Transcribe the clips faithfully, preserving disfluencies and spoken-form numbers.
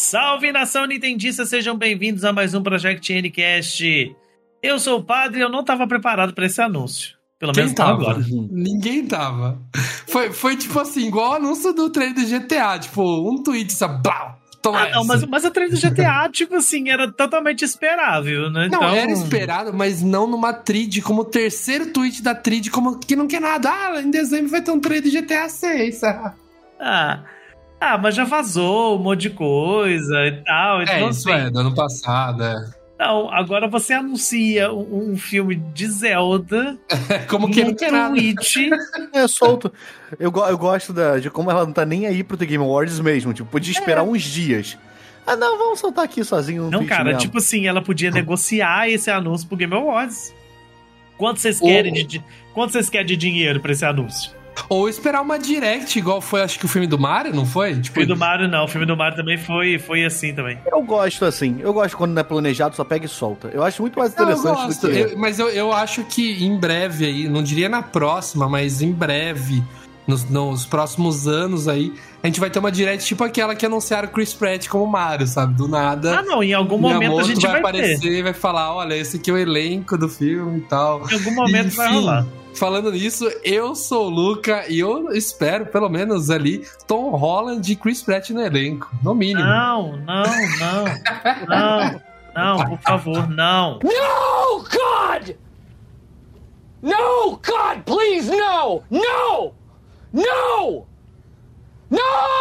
Salve, nação nintendista, sejam bem-vindos a mais um Project N-Cast. Eu sou o Padre e eu não estava preparado para esse anúncio. Pelo Quem menos tava? agora. Ninguém tava. Foi, foi tipo assim, igual o anúncio do trailer do G T A, tipo, um tweet, só blá, toma Ah, não, mas, mas a trailer do G T A, tipo assim, era totalmente esperável, né? Não, então... era esperado, mas não numa trid, como o terceiro tweet da trid, como que não quer nada. Ah, em dezembro vai ter um trailer do G T A seis. Ah, ah, mas já vazou um monte de coisa e tal. Então, É, isso assim, é, do ano passado, é. Não, agora você anuncia um, um filme de Zelda Como que não quer nada. tweet. É solto. Eu, go- eu gosto da, de como ela não tá nem aí pro The Game Awards mesmo. Tipo, podia esperar uns dias. Ah, não, vamos soltar aqui sozinho no Não, tweet cara, mesmo. tipo assim, ela podia negociar esse anúncio pro Game Awards. Quanto vocês Ou- querem de, di- quanto vocês querem de dinheiro pra esse anúncio? Ou esperar uma direct, igual foi, acho que o filme do Mario, não foi? O Tipo, filme do Mario não, o filme do Mario também foi, foi assim também. Eu gosto assim. Eu gosto quando não é planejado, só pega e solta. Eu acho muito mais Não, eu interessante gosto. do que... Eu- mas eu, eu acho que em breve aí, não diria na próxima, mas em breve, nos, nos próximos anos aí, a gente vai ter uma direct tipo aquela que anunciaram o Chris Pratt como Mario, sabe? Do nada. Ah, não, em algum momento a Miyamoto gente vai, vai aparecer ter. e vai falar, olha, esse aqui é o elenco do filme e tal. Em algum momento Enfim, vai rolar. falando nisso, eu sou o Luca e eu espero, pelo menos ali, Tom Holland e Chris Pratt no elenco, no mínimo. Não, não, não, não, não, por favor, não. No, God! No, God, please, no! No! No! No!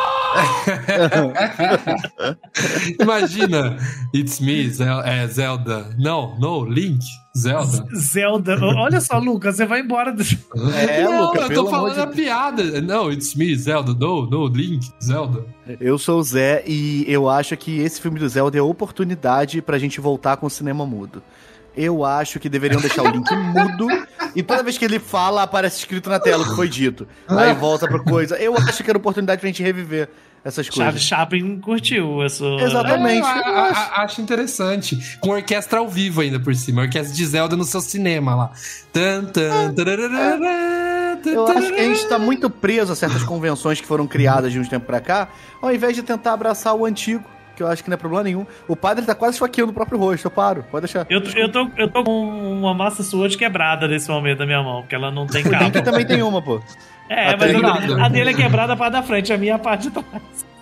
Imagina, it's me, Zel- é, Zelda. Não, no, Link, Zelda. Zelda, olha só, Lucas, você vai embora. Do... É, não, Luca, eu pelo tô falando amor a de... piada. Não, it's me, Zelda. No, no, Link, Zelda. Eu sou o Zé e eu acho que esse filme do Zelda é oportunidade pra gente voltar com o cinema mudo. Eu acho que deveriam deixar o link mudo e toda vez que ele fala, aparece escrito na tela o que foi dito. Aí volta pra coisa. Eu acho que era oportunidade pra gente reviver essas Charlie coisas. Chaplin curtiu essa. Exatamente. É, eu a- a- acho interessante. Com orquestra ao vivo ainda por cima. Orquestra de Zelda no seu cinema lá. Tan, tan, tararara, tan, Eu acho que a tararara. gente tá muito preso a certas convenções que foram criadas de uns tempos pra cá, ao invés de tentar abraçar o antigo, que eu acho que não é problema nenhum. O padre tá quase esfaqueando o próprio rosto, eu paro, pode deixar. Eu, eu, tô, eu tô com uma massa sword quebrada nesse momento na minha mão, porque ela não tem O cabo. Link também tem uma, pô. É, Ah, mas tá a, ligado. a dele é quebrada a parte da frente, a minha é a parte de trás.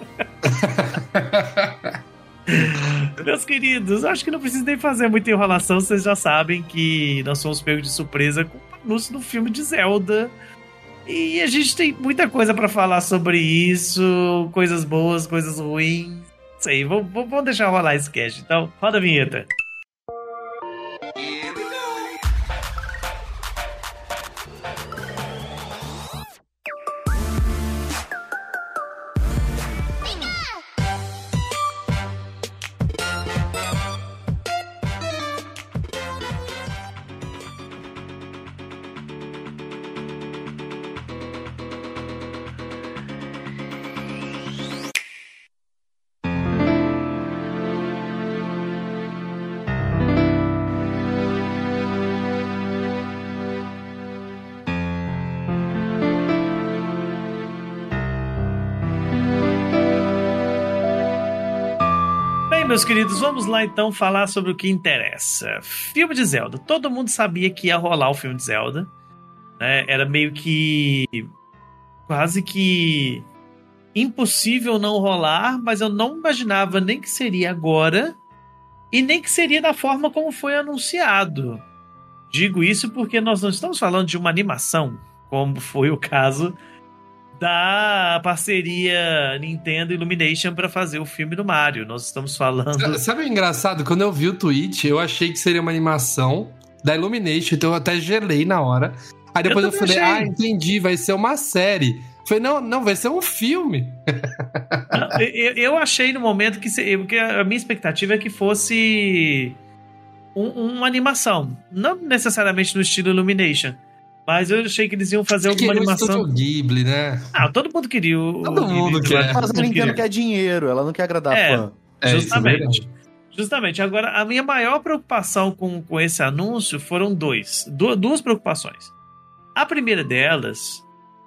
Meus queridos, acho que não preciso nem fazer muita enrolação, vocês já sabem que nós somos pegos de surpresa com o anúncio do filme de Zelda. E a gente tem muita coisa pra falar sobre isso, coisas boas, coisas ruins. Não sei, vamos, vamos deixar rolar esse cast. Então, roda a vinheta. Bem, meus queridos, vamos lá então falar sobre o que interessa. Filme de Zelda. Todo mundo sabia que ia rolar o filme de Zelda, né? Era meio que... quase que... impossível não rolar, mas eu não imaginava nem que seria agora e nem que seria da forma como foi anunciado. Digo isso porque nós não estamos falando de uma animação, como foi o caso da parceria Nintendo Illumination para fazer o filme do Mario. Nós estamos falando... Sabe o engraçado? Quando eu vi o tweet, eu achei que seria uma animação da Illumination, então eu até gelei na hora. Aí depois eu, Eu eu também falei, achei. ah, entendi, vai ser uma série. Falei, não, não, vai ser um filme. Não, eu, eu achei no momento que... se- porque a minha expectativa é que fosse um- uma animação. Não necessariamente no estilo Illumination. Mas eu achei que eles iam fazer Você alguma queria o animação... Estúdio Ghibli, né? Ah, todo mundo queria o... Todo o- mundo o- quer. Mas a todo mundo Nintendo queria. quer dinheiro, ela não quer agradar É. fã. É, isso é Justamente. verdade. Justamente. Agora, a minha maior preocupação com, com esse anúncio foram dois. Du- duas preocupações. A primeira delas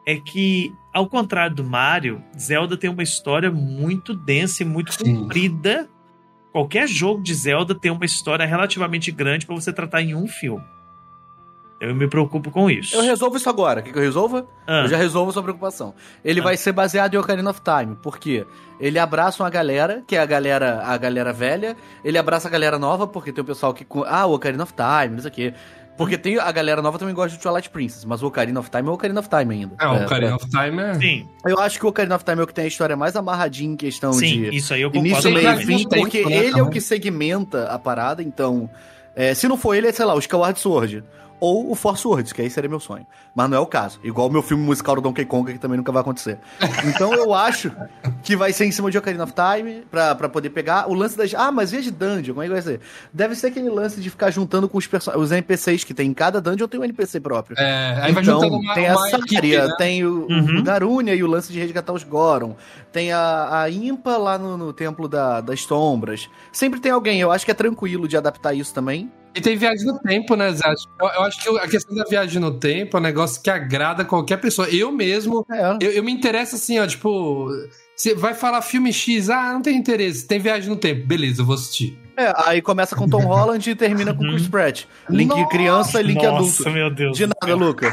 é que, ao contrário do Mario, Zelda tem uma história muito densa e muito Sim. comprida. Qualquer jogo de Zelda tem uma história relativamente grande pra você tratar em um filme. Eu me preocupo com isso. Eu resolvo isso agora. Quer que eu resolva? Ah. Eu já resolvo sua preocupação. Ele Ah. vai ser baseado em Ocarina of Time. Por quê? Ele abraça uma galera, que é a galera, a galera velha. Ele abraça a galera nova, porque tem o pessoal que... Ah, o Ocarina of Time, não sei o quê. Porque tem a galera nova também gosta de Twilight Princess, mas o Ocarina of Time é o Ocarina of Time ainda. É, o É, Ocarina é. of Time é... Sim, Eu acho que o Ocarina of Time é o que tem a história mais amarradinha em questão sim, de... isso aí eu concordo. Início, Ele meio já e tem fim, um tempo, porque né, ele é o também. que segmenta a parada, então... é, se não for ele, é, sei lá, o Skyward Sword. Ou o Force Words, que aí seria meu sonho. Mas não é o caso. Igual o meu filme musical do Donkey Kong, que também nunca vai acontecer. Então eu acho que vai ser em cima de Ocarina of Time, pra, pra poder pegar o lance das... Ah, mas e as dungeon? Como é que vai ser? Deve ser aquele lance de ficar juntando com os, perso... os N P Cs que tem em cada dungeon, tem um N P C próprio. É, aí vai Então, juntando uma, tem uma essa equipe, área, né? tem o, Uhum. o Garunia e o lance de resgatar os Goron. Tem a, a Impa lá no, no Templo da, das Sombras. Sempre tem alguém, eu acho que é tranquilo de adaptar isso também. E tem viagem no tempo, né, Zé? Eu, eu acho que a questão da viagem no tempo é um negócio que agrada qualquer pessoa. Eu mesmo, É. eu, eu me interesso assim, ó, tipo... Você vai falar filme X, ah, não tem interesse, tem viagem no tempo. Beleza, eu vou assistir. É, aí começa com Tom Holland e termina com Chris Pratt. Link Nossa, criança e Link Nossa, adulto. meu Deus. De nada, Luca.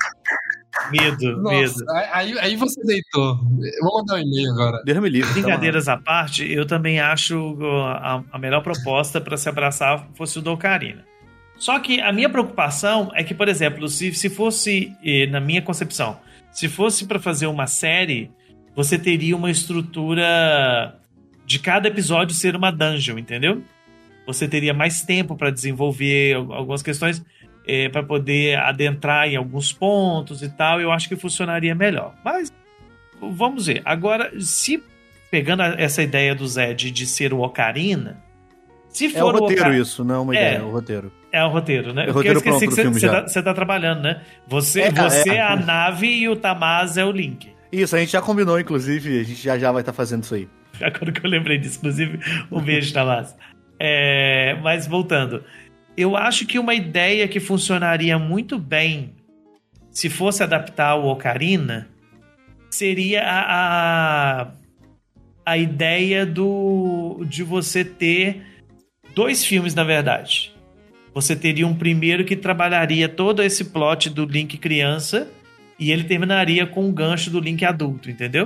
Medo, Nossa, medo. aí, aí você deitou. Eu vou mandar um e-mail agora. Deus me livre. Brincadeiras à parte, eu também acho a, a melhor proposta para se abraçar fosse o do Ocarina. Só que a minha preocupação é que, por exemplo, se, se fosse, eh, na minha concepção, se fosse para fazer uma série, você teria uma estrutura de cada episódio ser uma dungeon, entendeu? Você teria mais tempo para desenvolver algumas questões, eh, para poder adentrar em alguns pontos e tal. Eu acho que funcionaria melhor. Mas vamos ver. Agora, se pegando essa ideia do Zé de, de ser o Ocarina, se É o for o roteiro Ocarina, isso, não é uma É. ideia, é o roteiro. é o roteiro, né? É o Porque roteiro eu esqueci pronto que do filme você já. tá, você tá trabalhando, né? Você, É, você é. é a nave e o Tamaz é o Link. Isso, a gente já combinou, inclusive, a gente já já vai estar fazendo isso aí. Agora que eu lembrei disso, inclusive, um beijo, Tamaz. É, mas voltando, eu acho que uma ideia que funcionaria muito bem se fosse adaptar o Ocarina seria a, a, a ideia do, de você ter dois filmes, na verdade. Você teria um primeiro que trabalharia todo esse plot do Link criança e ele terminaria com o gancho do Link adulto, entendeu?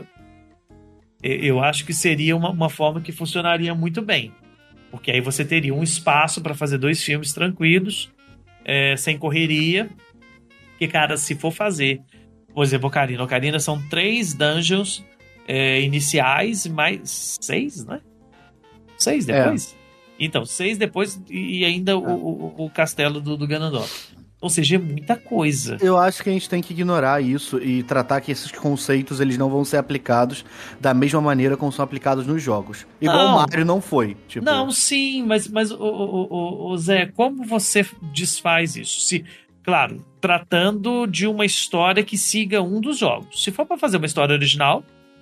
Eu acho que seria uma, uma forma que funcionaria muito bem. Porque aí você teria um espaço para fazer dois filmes tranquilos, é, sem correria. Porque, cara, se for fazer, por exemplo, Ocarina. Ocarina são três dungeons é, iniciais e mais seis, né? Seis depois? É. Então, seis depois e ainda é. o, o, o castelo do, do Ganondorf. Ou seja, é muita coisa. Eu acho que a gente tem que ignorar isso e tratar que esses conceitos eles não vão ser aplicados da mesma maneira como são aplicados nos jogos. Igual não. o Mario não foi. Tipo... Não, sim, mas, mas o, o, o, o Zé, como você desfaz isso? Se, claro, tratando de uma história que siga um dos jogos. Se for pra fazer uma história original...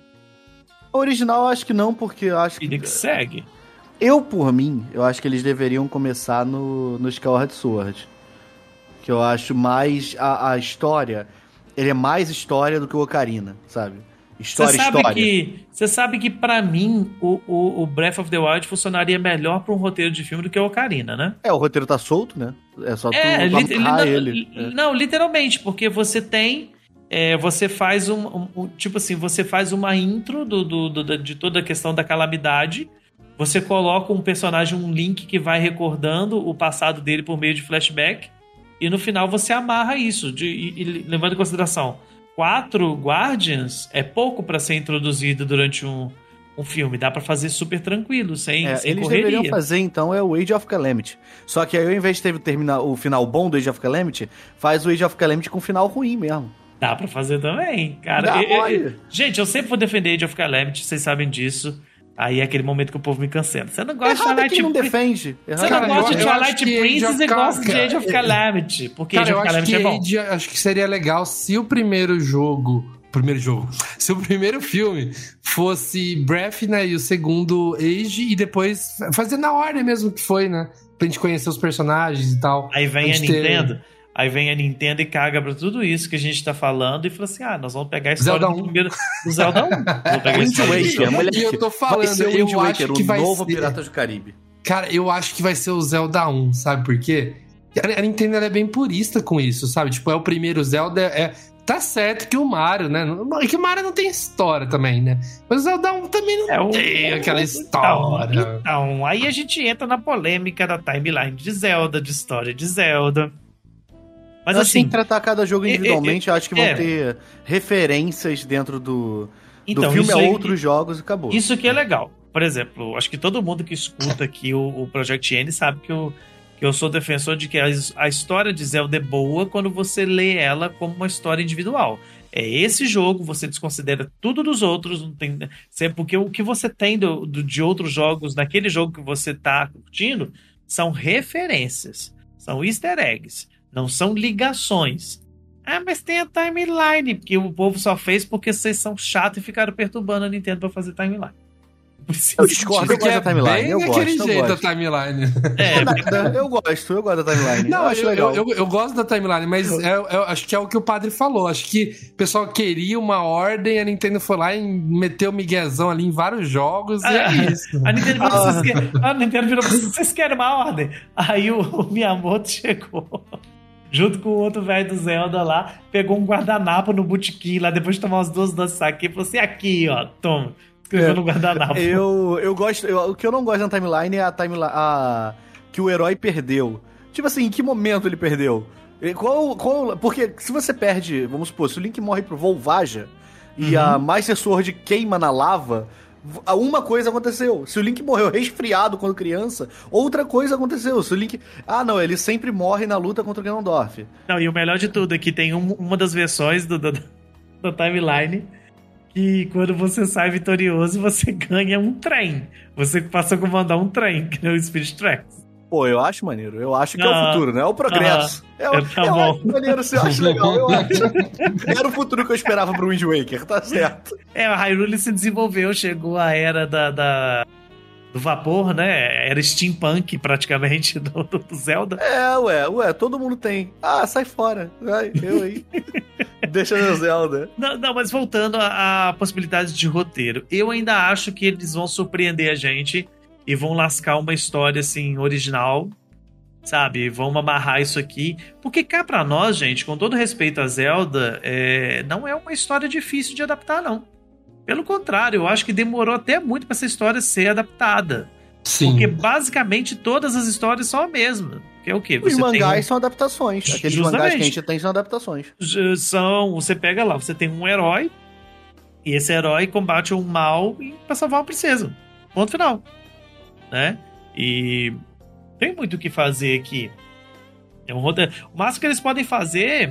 A original eu acho que não, porque eu acho que... que segue. Eu, por mim, eu acho que eles deveriam começar no, no Skyward Sword. Que eu acho mais a, a história, ele é mais história do que o Ocarina, sabe? História, Você sabe história. que, você sabe que pra mim o, o, o Breath of the Wild funcionaria melhor pra um roteiro de filme do que o Ocarina, né? É, o roteiro tá solto, né? É só tu é, li, li, amarrar não, ele. É. Não, literalmente, porque você tem... É, você faz um, um, um... Tipo assim, você faz uma intro do, do, do, de toda a questão da calamidade. Você coloca um personagem, um Link que vai recordando o passado dele por meio de flashback. E no final você amarra isso, de, e, e, levando em consideração, quatro Guardians é pouco para ser introduzido durante um, um filme. Dá para fazer super tranquilo, sem, é, sem eles correria. deveriam fazer, então, é o Age of Calamity. Só que aí, ao invés de terminar o final bom do Age of Calamity, faz o Age of Calamity com um final ruim mesmo. Dá pra fazer também, cara. Dá, eu, eu, gente, eu sempre vou defender Age of Calamity, vocês sabem disso. Aí é aquele momento que o povo me cancela. Você não gosta Errado de Twilight quem não Princess. defende. Você não Cara, gosta eu- de eu Twilight acho que Princess Age e of gosta de Cal- Age of Calamity. Porque Cara, Age eu of acho Calamity que, é bom. Age, acho que seria legal se o primeiro jogo... Primeiro jogo. Se o primeiro filme fosse Breath, né? E o segundo Age, e depois fazer na ordem mesmo que foi, né? Pra gente conhecer os personagens e tal. Aí vem Pra a gente ter- Nintendo. Aí vem a Nintendo e caga pra tudo isso que a gente tá falando e fala assim, ah, nós vamos pegar a história Zelda do um. primeiro do Zelda um. Vamos pegar a Wind história do Waker, Zelda um. moleque. E eu tô falando, vai ser o eu Wind acho Waker, que o vai novo ser- Piratas do Caribe. Cara, eu acho que vai ser o Zelda um, sabe por quê? A a Nintendo ela é bem purista com isso, sabe? Tipo, é o primeiro Zelda, é... Tá certo que o Mario, né? Não- É que o Mario não tem história também, né? Mas o Zelda um também não É o- tem aquela Então, história. então, aí a gente entra na polêmica da timeline de Zelda, de história de Zelda. Mas Eu acho que assim, tratar cada jogo individualmente, eu acho que vão é. ter referências dentro do, então, do filme isso a aí- outros jogos e acabou. Isso que é legal. Por exemplo, acho que todo mundo que escuta aqui o, o Project N sabe que eu, que eu sou defensor de que a, a história de Zelda é boa quando você lê ela como uma história individual. É esse jogo, você desconsidera tudo dos outros, não tem, porque o que você tem do, do- de outros jogos, naquele jogo que você tá curtindo, são referências, são easter eggs, não são ligações. Ah, mas tem a timeline, porque o povo só fez porque vocês são chatos e ficaram perturbando a Nintendo pra fazer timeline. Eu discordo, eu Porque gosto da timeline, bem eu gosto, daquele eu jeito gosto. a timeline. É, Nada, eu gosto, eu gosto da timeline. Não, eu acho eu, legal. eu, eu, eu gosto da timeline, mas é- eu acho que é o que o padre falou. Acho que o pessoal queria uma ordem, a Nintendo foi lá e meteu o miguezão ali em vários jogos, e Ah, é isso. A Nintendo virou, vocês querem, a Nintendo virou, vocês querem uma ordem? Aí o, o Miyamoto chegou, junto com o outro velho do Zelda lá, pegou um guardanapo no botequim lá, depois de tomar umas duas doces aqui, falou assim, aqui, ó, toma. Escreveu É, no guardanapo. Eu, eu gosto. eu- o que eu não gosto na timeline é a timeline. A, que o herói perdeu. Tipo assim, em que momento ele perdeu? E Qual, qual, porque se você perde, vamos supor, se o Link morre pro Volvaja e a Master Sword queima na lava, v- uma coisa aconteceu. Se o Link morreu resfriado quando criança, outra coisa aconteceu. Se o Link. Ah, não, ele sempre morre na luta contra o Ganondorf. Não, e o melhor de tudo é que tem um- uma das versões do, do, da timeline que quando você sai vitorioso, você ganha um trem. Você passa a comandar um trem, que é o Spirit Tracks. Pô, eu acho maneiro. Eu acho que é Ah, o futuro, né? É o progresso. é o, é, tá eu bom. acho maneiro, eu acho legal. Eu acho. Era o futuro que eu esperava pro Wind Waker, tá certo. É, a Hyrule se desenvolveu, chegou a era da, da- do vapor, né? Era steampunk praticamente do, do- do Zelda. É, ué, ué, todo mundo tem. Ah, sai fora. Vai, eu aí. Deixa meu Zelda. Não, não, mas voltando à, à possibilidade de roteiro, eu ainda acho que eles vão surpreender a gente e vão lascar uma história assim original, sabe? Vão amarrar isso aqui, porque cá pra nós, gente, com todo respeito a Zelda, é, não é uma história difícil de adaptar, não. Pelo contrário, eu acho que demorou até muito pra essa história ser adaptada, Sim. porque basicamente todas as histórias são a mesma. Que é o quê? Os Você tem mangás um- são adaptações. Aqueles Justamente. mangás que a gente tem são adaptações. são, você pega lá, você tem um herói e esse herói combate um mal pra salvar uma princesa. Ponto final, né? E tem muito o que fazer aqui. É um roteiro. O máximo que eles podem fazer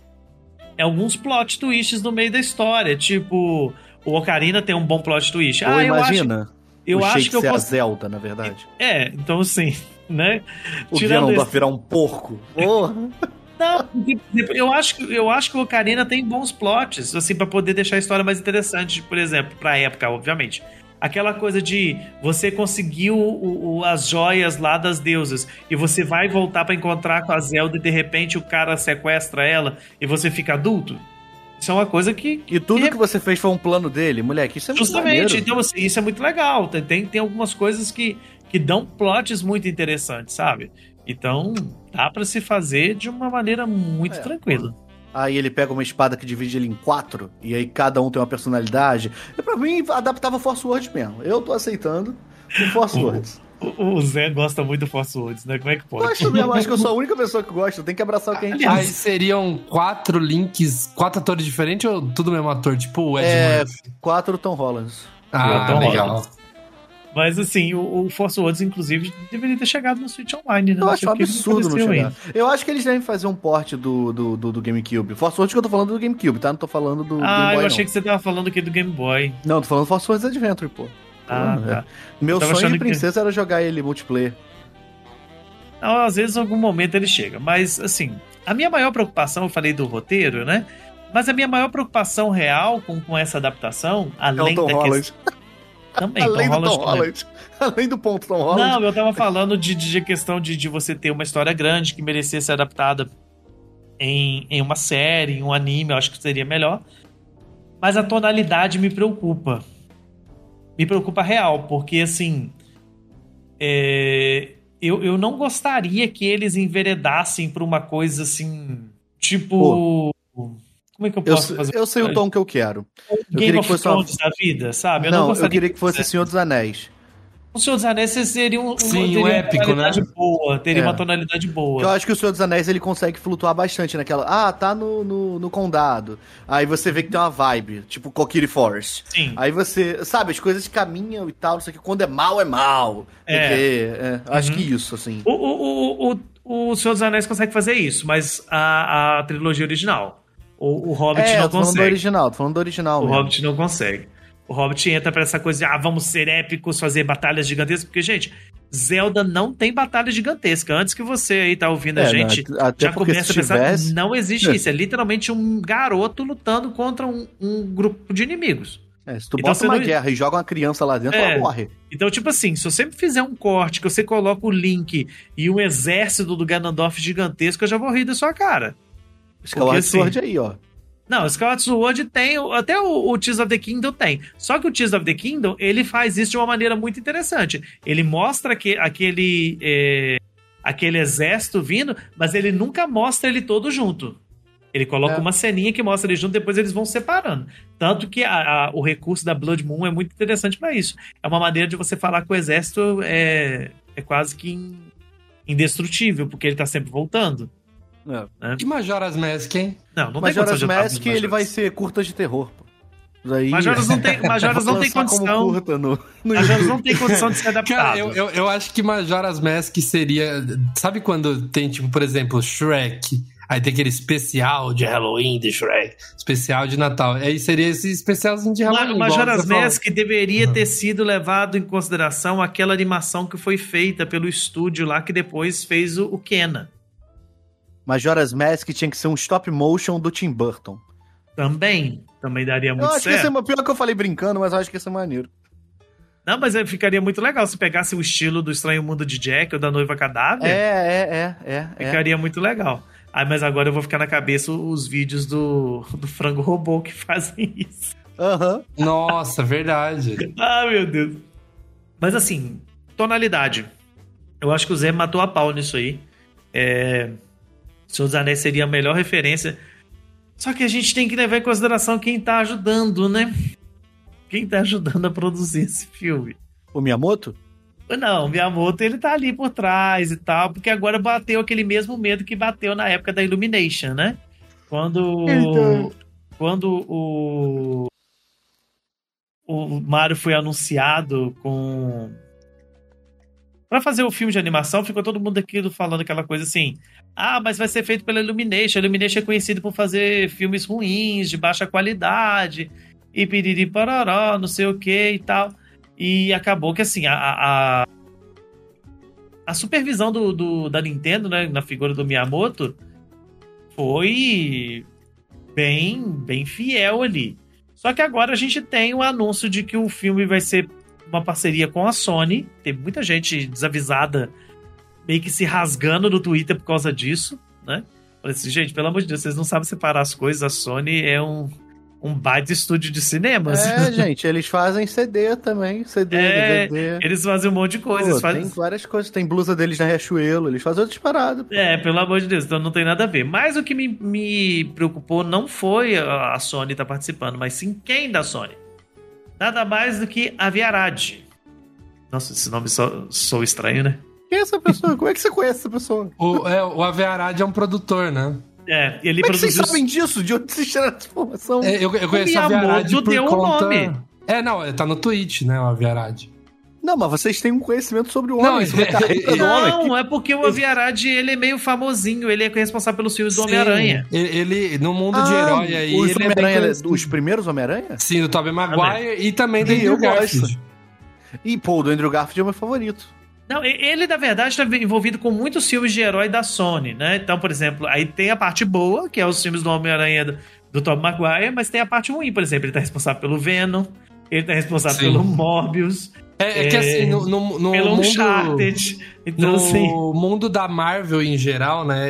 é alguns plot twists no meio da história, tipo o Ocarina tem um bom plot twist. Ou Ah, eu acho, imagina eu o acho Shake que eu ser a posso. Zelda, na verdade. É, então assim, né? O Tirando Ganondorf esse- virar um porco. Porra. Não, eu acho, que- eu acho que o Ocarina tem bons plots, assim, pra poder deixar a história mais interessante, por exemplo, pra época, obviamente. Aquela coisa de você conseguiu o- o- as joias lá das deusas e você vai voltar pra encontrar com a Zelda e de repente o cara sequestra ela e você fica adulto. Isso é uma coisa que. E tudo que- que você fez foi um plano dele, moleque. Isso é muito Justamente, maneiro. então assim, isso é muito legal. Tem, tem, tem algumas coisas que, que dão plots muito interessantes, sabe? Então, dá pra se fazer de uma maneira muito É, tranquila. Aí ele pega uma espada que divide ele em quatro, e aí cada um tem uma personalidade. E pra mim, adaptava Force Words mesmo. Eu tô aceitando o Force Words. O, o Zé gosta muito do Force Words, né? Como é que pode? Gosto mesmo, acho que eu sou a única pessoa que gosta. Tem que abraçar o que a gente Aí ama. seriam quatro links, quatro atores diferentes ou tudo mesmo ator? Tipo o Ed É, Murphy? quatro Tom Hollands. Ah, Tom legal. Holland. Mas assim, o, o Force Words, inclusive, deveria ter chegado no Switch Online, né? Eu Não acho sei um por que absurdo não apareceu chegar. ainda. Eu acho que eles devem fazer um port do, do, do, do GameCube. Force Words que eu tô falando do GameCube, tá? Não tô falando do Ah, Game Boy, eu achei não. que você tava falando aqui do Game Boy. Não, tô falando Force Words Adventure, pô. Ah, Pô, tá. é. Meu Tava sonho achando de que- princesa era jogar ele multiplayer. Não, às vezes, em algum momento ele chega. Mas, assim, a minha maior preocupação, eu falei do roteiro, né? Mas a minha maior preocupação real com, com essa adaptação, É o além Tom da Holland. questão... Também, Além Tom do Holland Tom também. Holland. Além do ponto Tom Holland. Não, eu tava falando de, de questão de, de você ter uma história grande que merecesse ser adaptada em, em uma série, em um anime, eu acho que seria melhor. Mas a tonalidade me preocupa. Me preocupa real, porque assim... É, eu, eu não gostaria que eles enveredassem pra uma coisa assim... Tipo... Pô, como é que eu posso eu, fazer? Eu sei o tom que eu quero. Um eu Game queria of que fosse Thrones uma... da vida, sabe? Eu não, não eu queria que que fosse fizesse. Senhor dos Anéis. O Senhor dos Anéis seria, um, um, Sim, teria um uma épico, tonalidade né? boa. Teria É. uma tonalidade boa. Eu acho que o Senhor dos Anéis ele consegue flutuar bastante naquela. Ah, tá no, no, no condado. Aí você vê que tem uma vibe, tipo Kokiri Forest. Sim. Aí você. Sabe, as coisas caminham e tal, não sei o que. Quando é mal, é mal. É. Porque, é, acho Uhum. que isso, assim. O, o, o, o, o Senhor dos Anéis consegue fazer isso, mas a, a trilogia original. O, o Hobbit É, não eu tô falando do consegue. original, tô falando do original. O mesmo. Hobbit não consegue. O Hobbit entra pra essa coisa de, ah, vamos ser épicos, fazer batalhas gigantescas. Porque, gente, Zelda não tem batalha gigantesca. Antes que você aí tá ouvindo a É, gente, não, até já porque começa a se pensar, tivesse- não existe isso. É literalmente um garoto lutando contra um, um grupo de inimigos. É, se tu Então bota você uma não- guerra e joga uma criança lá dentro, É. ela morre. Então, tipo assim, se você fizer um corte que você coloca o Link e um exército do Ganondorf gigantesco, eu já vou rir da sua cara. Skyward assim- Sword aí, ó. Não, o Skyward Sword tem, até o, o Tears of the Kingdom tem. Só que o Tears of the Kingdom, ele faz isso de uma maneira muito interessante. Ele mostra que, aquele, é, aquele exército vindo, mas ele nunca mostra ele todo junto. Ele coloca É. uma ceninha que mostra ele junto, depois eles vão separando. Tanto que a- a- o recurso da Blood Moon é muito interessante pra isso. É uma maneira de você falar que o exército é, é quase que in- indestrutível, porque ele tá sempre voltando. É. E Majora's Mask, hein? Não, não Majora's tem condição de eu Mask, falar de ele vai Majora's. ser curta de terror, pô. Daí... Majora's não tem, Majora's não tem Lançar como condição. curta no, no Majora's não tem condição de ser Cara, adaptado. eu, eu, eu acho que Majora's Mask seria... Sabe quando tem, tipo, por exemplo, Shrek? Aí tem aquele especial de Halloween de Shrek. Especial de Natal. Aí seria esse especialzinho de Ma- Halloween. igual Majora's você falou. Mask deveria Uhum. ter sido levado em consideração aquela animação que foi feita pelo estúdio lá que depois fez o, o Kena. Majora's Mask tinha que ser um stop motion do Tim Burton. Também. Também daria Eu muito acho que ia certo. ser, pior que eu falei brincando, mas eu acho que ia ser maneiro. Não, mas aí ficaria muito legal se pegasse o estilo do Estranho Mundo de Jack ou da Noiva Cadáver. É, é, é, é. é. Ficaria muito legal. Ah, mas agora eu vou ficar na cabeça os vídeos do, do frango robô que fazem isso. Aham. Nossa, verdade. Ah, meu Deus. Mas assim, tonalidade. Eu acho que o Zé matou a pau nisso aí. É... Senhor dos Anéis seria a melhor referência. Só que a gente tem que levar em consideração quem tá ajudando, né? Quem tá ajudando a produzir esse filme. O Miyamoto? Não, o Miyamoto, ele tá ali por trás e tal, porque agora bateu aquele mesmo medo que bateu na época da Illumination, né? Quando... Eita. Quando o... O Mario foi anunciado com... Pra fazer o filme de animação, ficou todo mundo aqui falando aquela coisa assim: ah, mas vai ser feito pela Illumination. A Illumination é conhecido por fazer filmes ruins, de baixa qualidade, e piriri pororó, não sei o que e tal. E acabou que, assim, a, a, a supervisão do, do, da Nintendo, né, na figura do Miyamoto, foi bem, bem fiel ali. Só que agora a gente tem o anúncio de que o filme vai ser uma parceria com a Sony. Tem muita gente desavisada meio que se rasgando no Twitter por causa disso, né? Falei assim, gente, pelo amor de Deus, vocês não sabem separar as coisas. A Sony é um, um baita estúdio de cinemas. É, gente, eles fazem C D também. C D, É, D V D. eles fazem um monte de coisa. Pô, eles fazem... Tem várias coisas. Tem blusa deles na Riachuelo. Eles fazem outras paradas. pô. É, pelo amor de Deus, então não tem nada a ver. Mas o que me, me preocupou não foi a a Sony estar participando, mas sim quem da Sony. Nada mais do que a Viarad. Nossa, esse nome só sou estranho, né? Quem é essa pessoa? Como é que você conhece essa pessoa? O, é, o Aviarad é um produtor, né? É, ele Como é que vocês produziu... sabem disso? De onde vocês tiraram essa informação? É, eu, eu conheço o Miyamoto Aviarad por deu o conta... nome. É, não, tá no Twitch, né, o Aviarad. Não, mas vocês têm um conhecimento sobre o Não, homem, sobre a carreira do homem. Não, é porque o Aviarad, ele é meio famosinho. Ele é responsável pelos filmes do Homem-Aranha. Ele, ele- no mundo de Ah, herói aí, os, ele é bem Homem-Aranha- conhecido. os primeiros Homem-Aranha? Sim, do Tobey Maguire e também do E eu Andrew Garfield. gosto. E, pô, o do Andrew Garfield é o meu favorito. Não, e- ele, na verdade, está envolvido com muitos filmes de herói da Sony, né? Então, por exemplo, aí tem a parte boa, que é os filmes do Homem-Aranha do, do Tobey Maguire, mas tem a parte ruim, por exemplo, ele tá responsável pelo Venom, ele tá responsável Sim. pelo Morbius, É, é que assim, no, no, no pelo mundo... Uncharted. Então, No assim... mundo da Marvel em geral, né?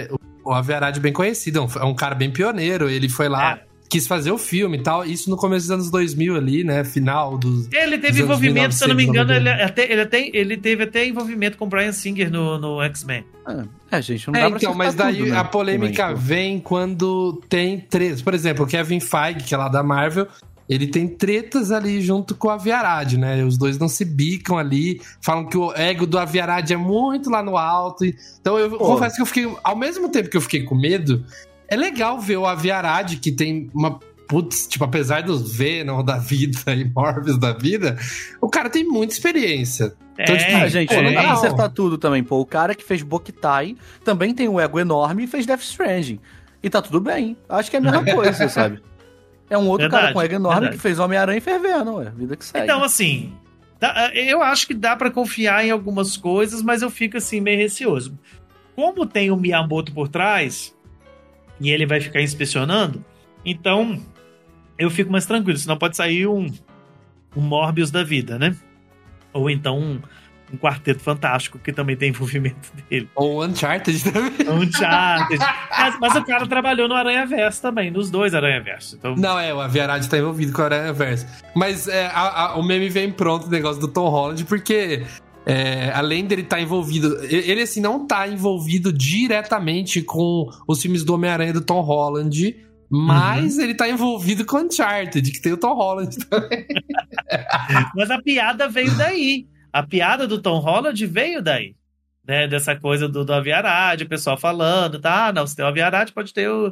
o Avi Arad bem conhecido, é um, é um cara bem pioneiro. Ele foi lá, É. quis fazer o filme e tal. Isso no começo dos anos dois mil ali, né? Final dos. Ele teve dos anos envolvimento, se eu não me engano, ele, mil e novecentos. até, ele, até, ele teve até envolvimento com o Bryan Singer no, no X-Men. É, gente, não É, dá pra então, acertar mas daí tudo, né? a polêmica Também, pô. vem quando tem tretas. Por exemplo, o Kevin Feige, que é lá da Marvel, ele tem tretas ali junto com o Avi Arad, né? Os dois não se bicam ali, falam que o ego do Avi Arad é muito lá no alto. Então eu Pô. confesso que eu fiquei, ao mesmo tempo que eu fiquei com medo, é legal ver o Avi Arad, que tem uma... Putz, tipo, apesar dos Venom da vida e Morbius da vida, o cara tem muita experiência. Então, É, tipo, Ah, gente, pô, não dá pra legal. acertar tudo também, pô. O cara que fez Boktai também tem um ego enorme e fez Death Stranding. E tá tudo bem. Acho que é a mesma coisa, sabe? É um outro Verdade, cara com ego enorme verdade. que fez Homem-Aranha e fez Venom, ué. Vida que segue. Então, assim, dá- eu acho que dá pra confiar em algumas coisas, mas eu fico, assim, meio receoso. Como tem o Miyamoto por trás, e ele vai ficar inspecionando, então eu fico mais tranquilo, senão pode sair um, um Morbius da vida, né? Ou então um, um Quarteto Fantástico, que também tem envolvimento dele. Ou Uncharted também. Uncharted. mas, mas o cara trabalhou no Aranha-Verso também, nos dois Aranha-Verso. Então, Não, é, o Avi Arad tá envolvido com o Aranha-Verso. Mas é, a- a- o meme vem pronto, o negócio do Tom Holland, porque é, além dele estar envolvido... Ele, ele, assim, não tá envolvido diretamente com os filmes do Homem-Aranha do Tom Holland, mas ele tá envolvido com Uncharted, que tem o Tom Holland também. mas a piada veio daí. A piada do Tom Holland veio daí. Né? Dessa coisa do, do Avi Arad, o pessoal falando, tá? Não, se tem o Avi Arad, pode ter o...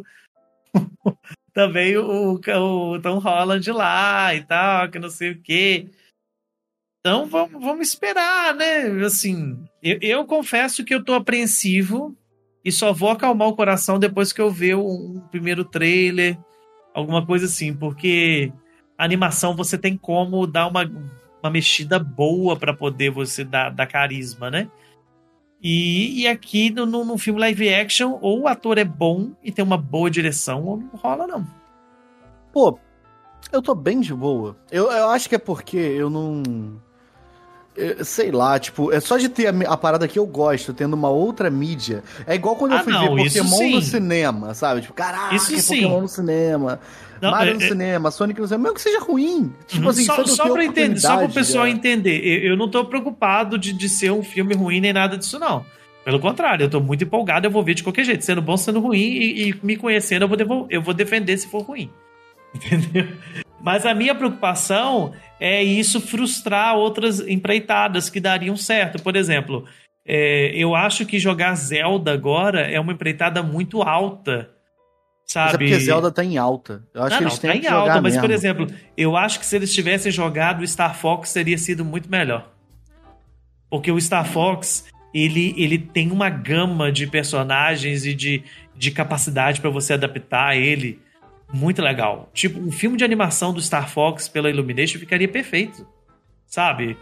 também o, o Tom Holland lá e tal, que não sei o quê. Então vamos, vamos esperar, né? Assim, eu, eu confesso que eu tô apreensivo e só vou acalmar o coração depois que eu ver um, um primeiro trailer, alguma coisa assim, porque a animação você tem como dar uma, uma mexida boa pra poder você dar, dar carisma, né? E, e aqui no, no, no filme live action, ou o ator é bom e tem uma boa direção, ou não rola, não. Pô, eu tô bem de boa. Eu, eu acho que é porque eu não... eu- sei lá, tipo, é só de ter a, a parada que eu gosto, tendo uma outra mídia. É igual quando eu Ah, fui não, ver isso Pokémon sim. no cinema, sabe? Tipo, caraca, Isso é sim. Pokémon no cinema. Não, Mario é- no é- cinema, Sonic no cinema, mesmo que seja ruim. Tipo assim, só quando eu só tenho para entender, só para o oportunidade, pessoal é. entender, eu, eu não tô preocupado de, de ser um filme ruim nem nada disso, não. Pelo contrário, eu tô muito empolgado, eu vou ver de qualquer jeito, sendo bom, sendo ruim, e, e me conhecendo, eu vou, devol- eu vou defender se for ruim. Entendeu? Mas a minha preocupação é isso frustrar outras empreitadas que dariam certo. Por exemplo, é, eu acho que jogar Zelda agora é uma empreitada muito alta, sabe? Mas é porque Zelda tá em alta. Eu acho Não, que não, eles têm tá que em jogar alta, mas mesmo. por exemplo, eu acho que se eles tivessem jogado o Star Fox teria sido muito melhor. Porque o Star Fox, ele, ele tem uma gama de personagens e de, de capacidade pra você adaptar a ele muito legal. Tipo, um filme de animação do Star Fox pela Illumination ficaria perfeito, sabe?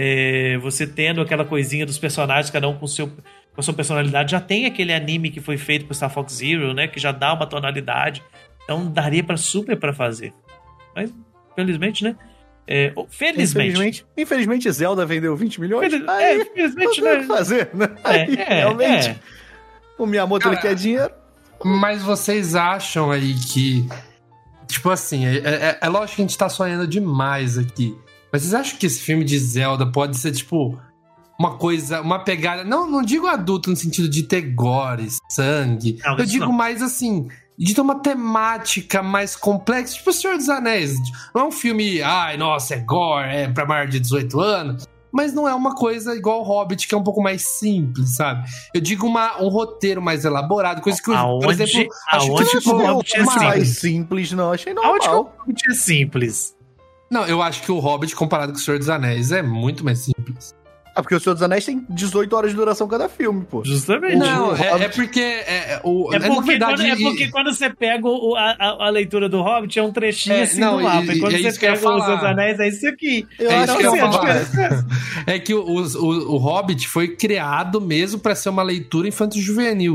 É, você tendo aquela coisinha dos personagens, cada um com, seu, com a sua personalidade. Já tem aquele anime que foi feito pro Star Fox Zero, né? Que já dá uma tonalidade. Então daria pra super pra fazer. Mas, felizmente, né? É, felizmente. Infelizmente, infelizmente, Zelda vendeu vinte milhões. Feliz- Aí, é, felizmente, não tem o né? que fazer, né? É, Aí, é, realmente, é. o Miyamoto ele Cara, quer dinheiro. Mas vocês acham aí que... Tipo assim, é, é, é lógico que a gente tá sonhando demais aqui. Mas vocês acham que esse filme de Zelda pode ser, tipo, uma coisa, uma pegada... Não, não digo adulto no sentido de ter gore, sangue. Não, Eu isso digo não. mais assim, de ter uma temática mais complexa. Tipo O Senhor dos Anéis. Não é um filme, ai, nossa, é gore, é pra maior de dezoito anos. Mas não é uma coisa igual o Hobbit, que é um pouco mais simples, sabe? Eu digo uma, um roteiro mais elaborado, coisa que, eu, por Aonde- exemplo, acho aonde que o tipo, Hobbit é uma- simples? mais simples, não. Achei Aonde que o normal. Hobbit é simples? Não, eu acho que o Hobbit, comparado com o Senhor dos Anéis, é muito mais simples. Ah, porque o Senhor dos Anéis tem dezoito horas de duração cada filme, pô. Justamente. Não, o é, Hobbit- é porque... É, é, o, É é, na porque, verdade, quando, é e- porque quando você pega o- a, a- a leitura do Hobbit, é um trechinho É, assim não, do mapa. e- E quando e é você isso que eu ia pega os falar. Seus Anéis, é isso aqui. Eu É acho isso que que eu é ia a falar. diferença. É que o, o, o Hobbit foi criado mesmo pra ser uma leitura infanto-juvenil.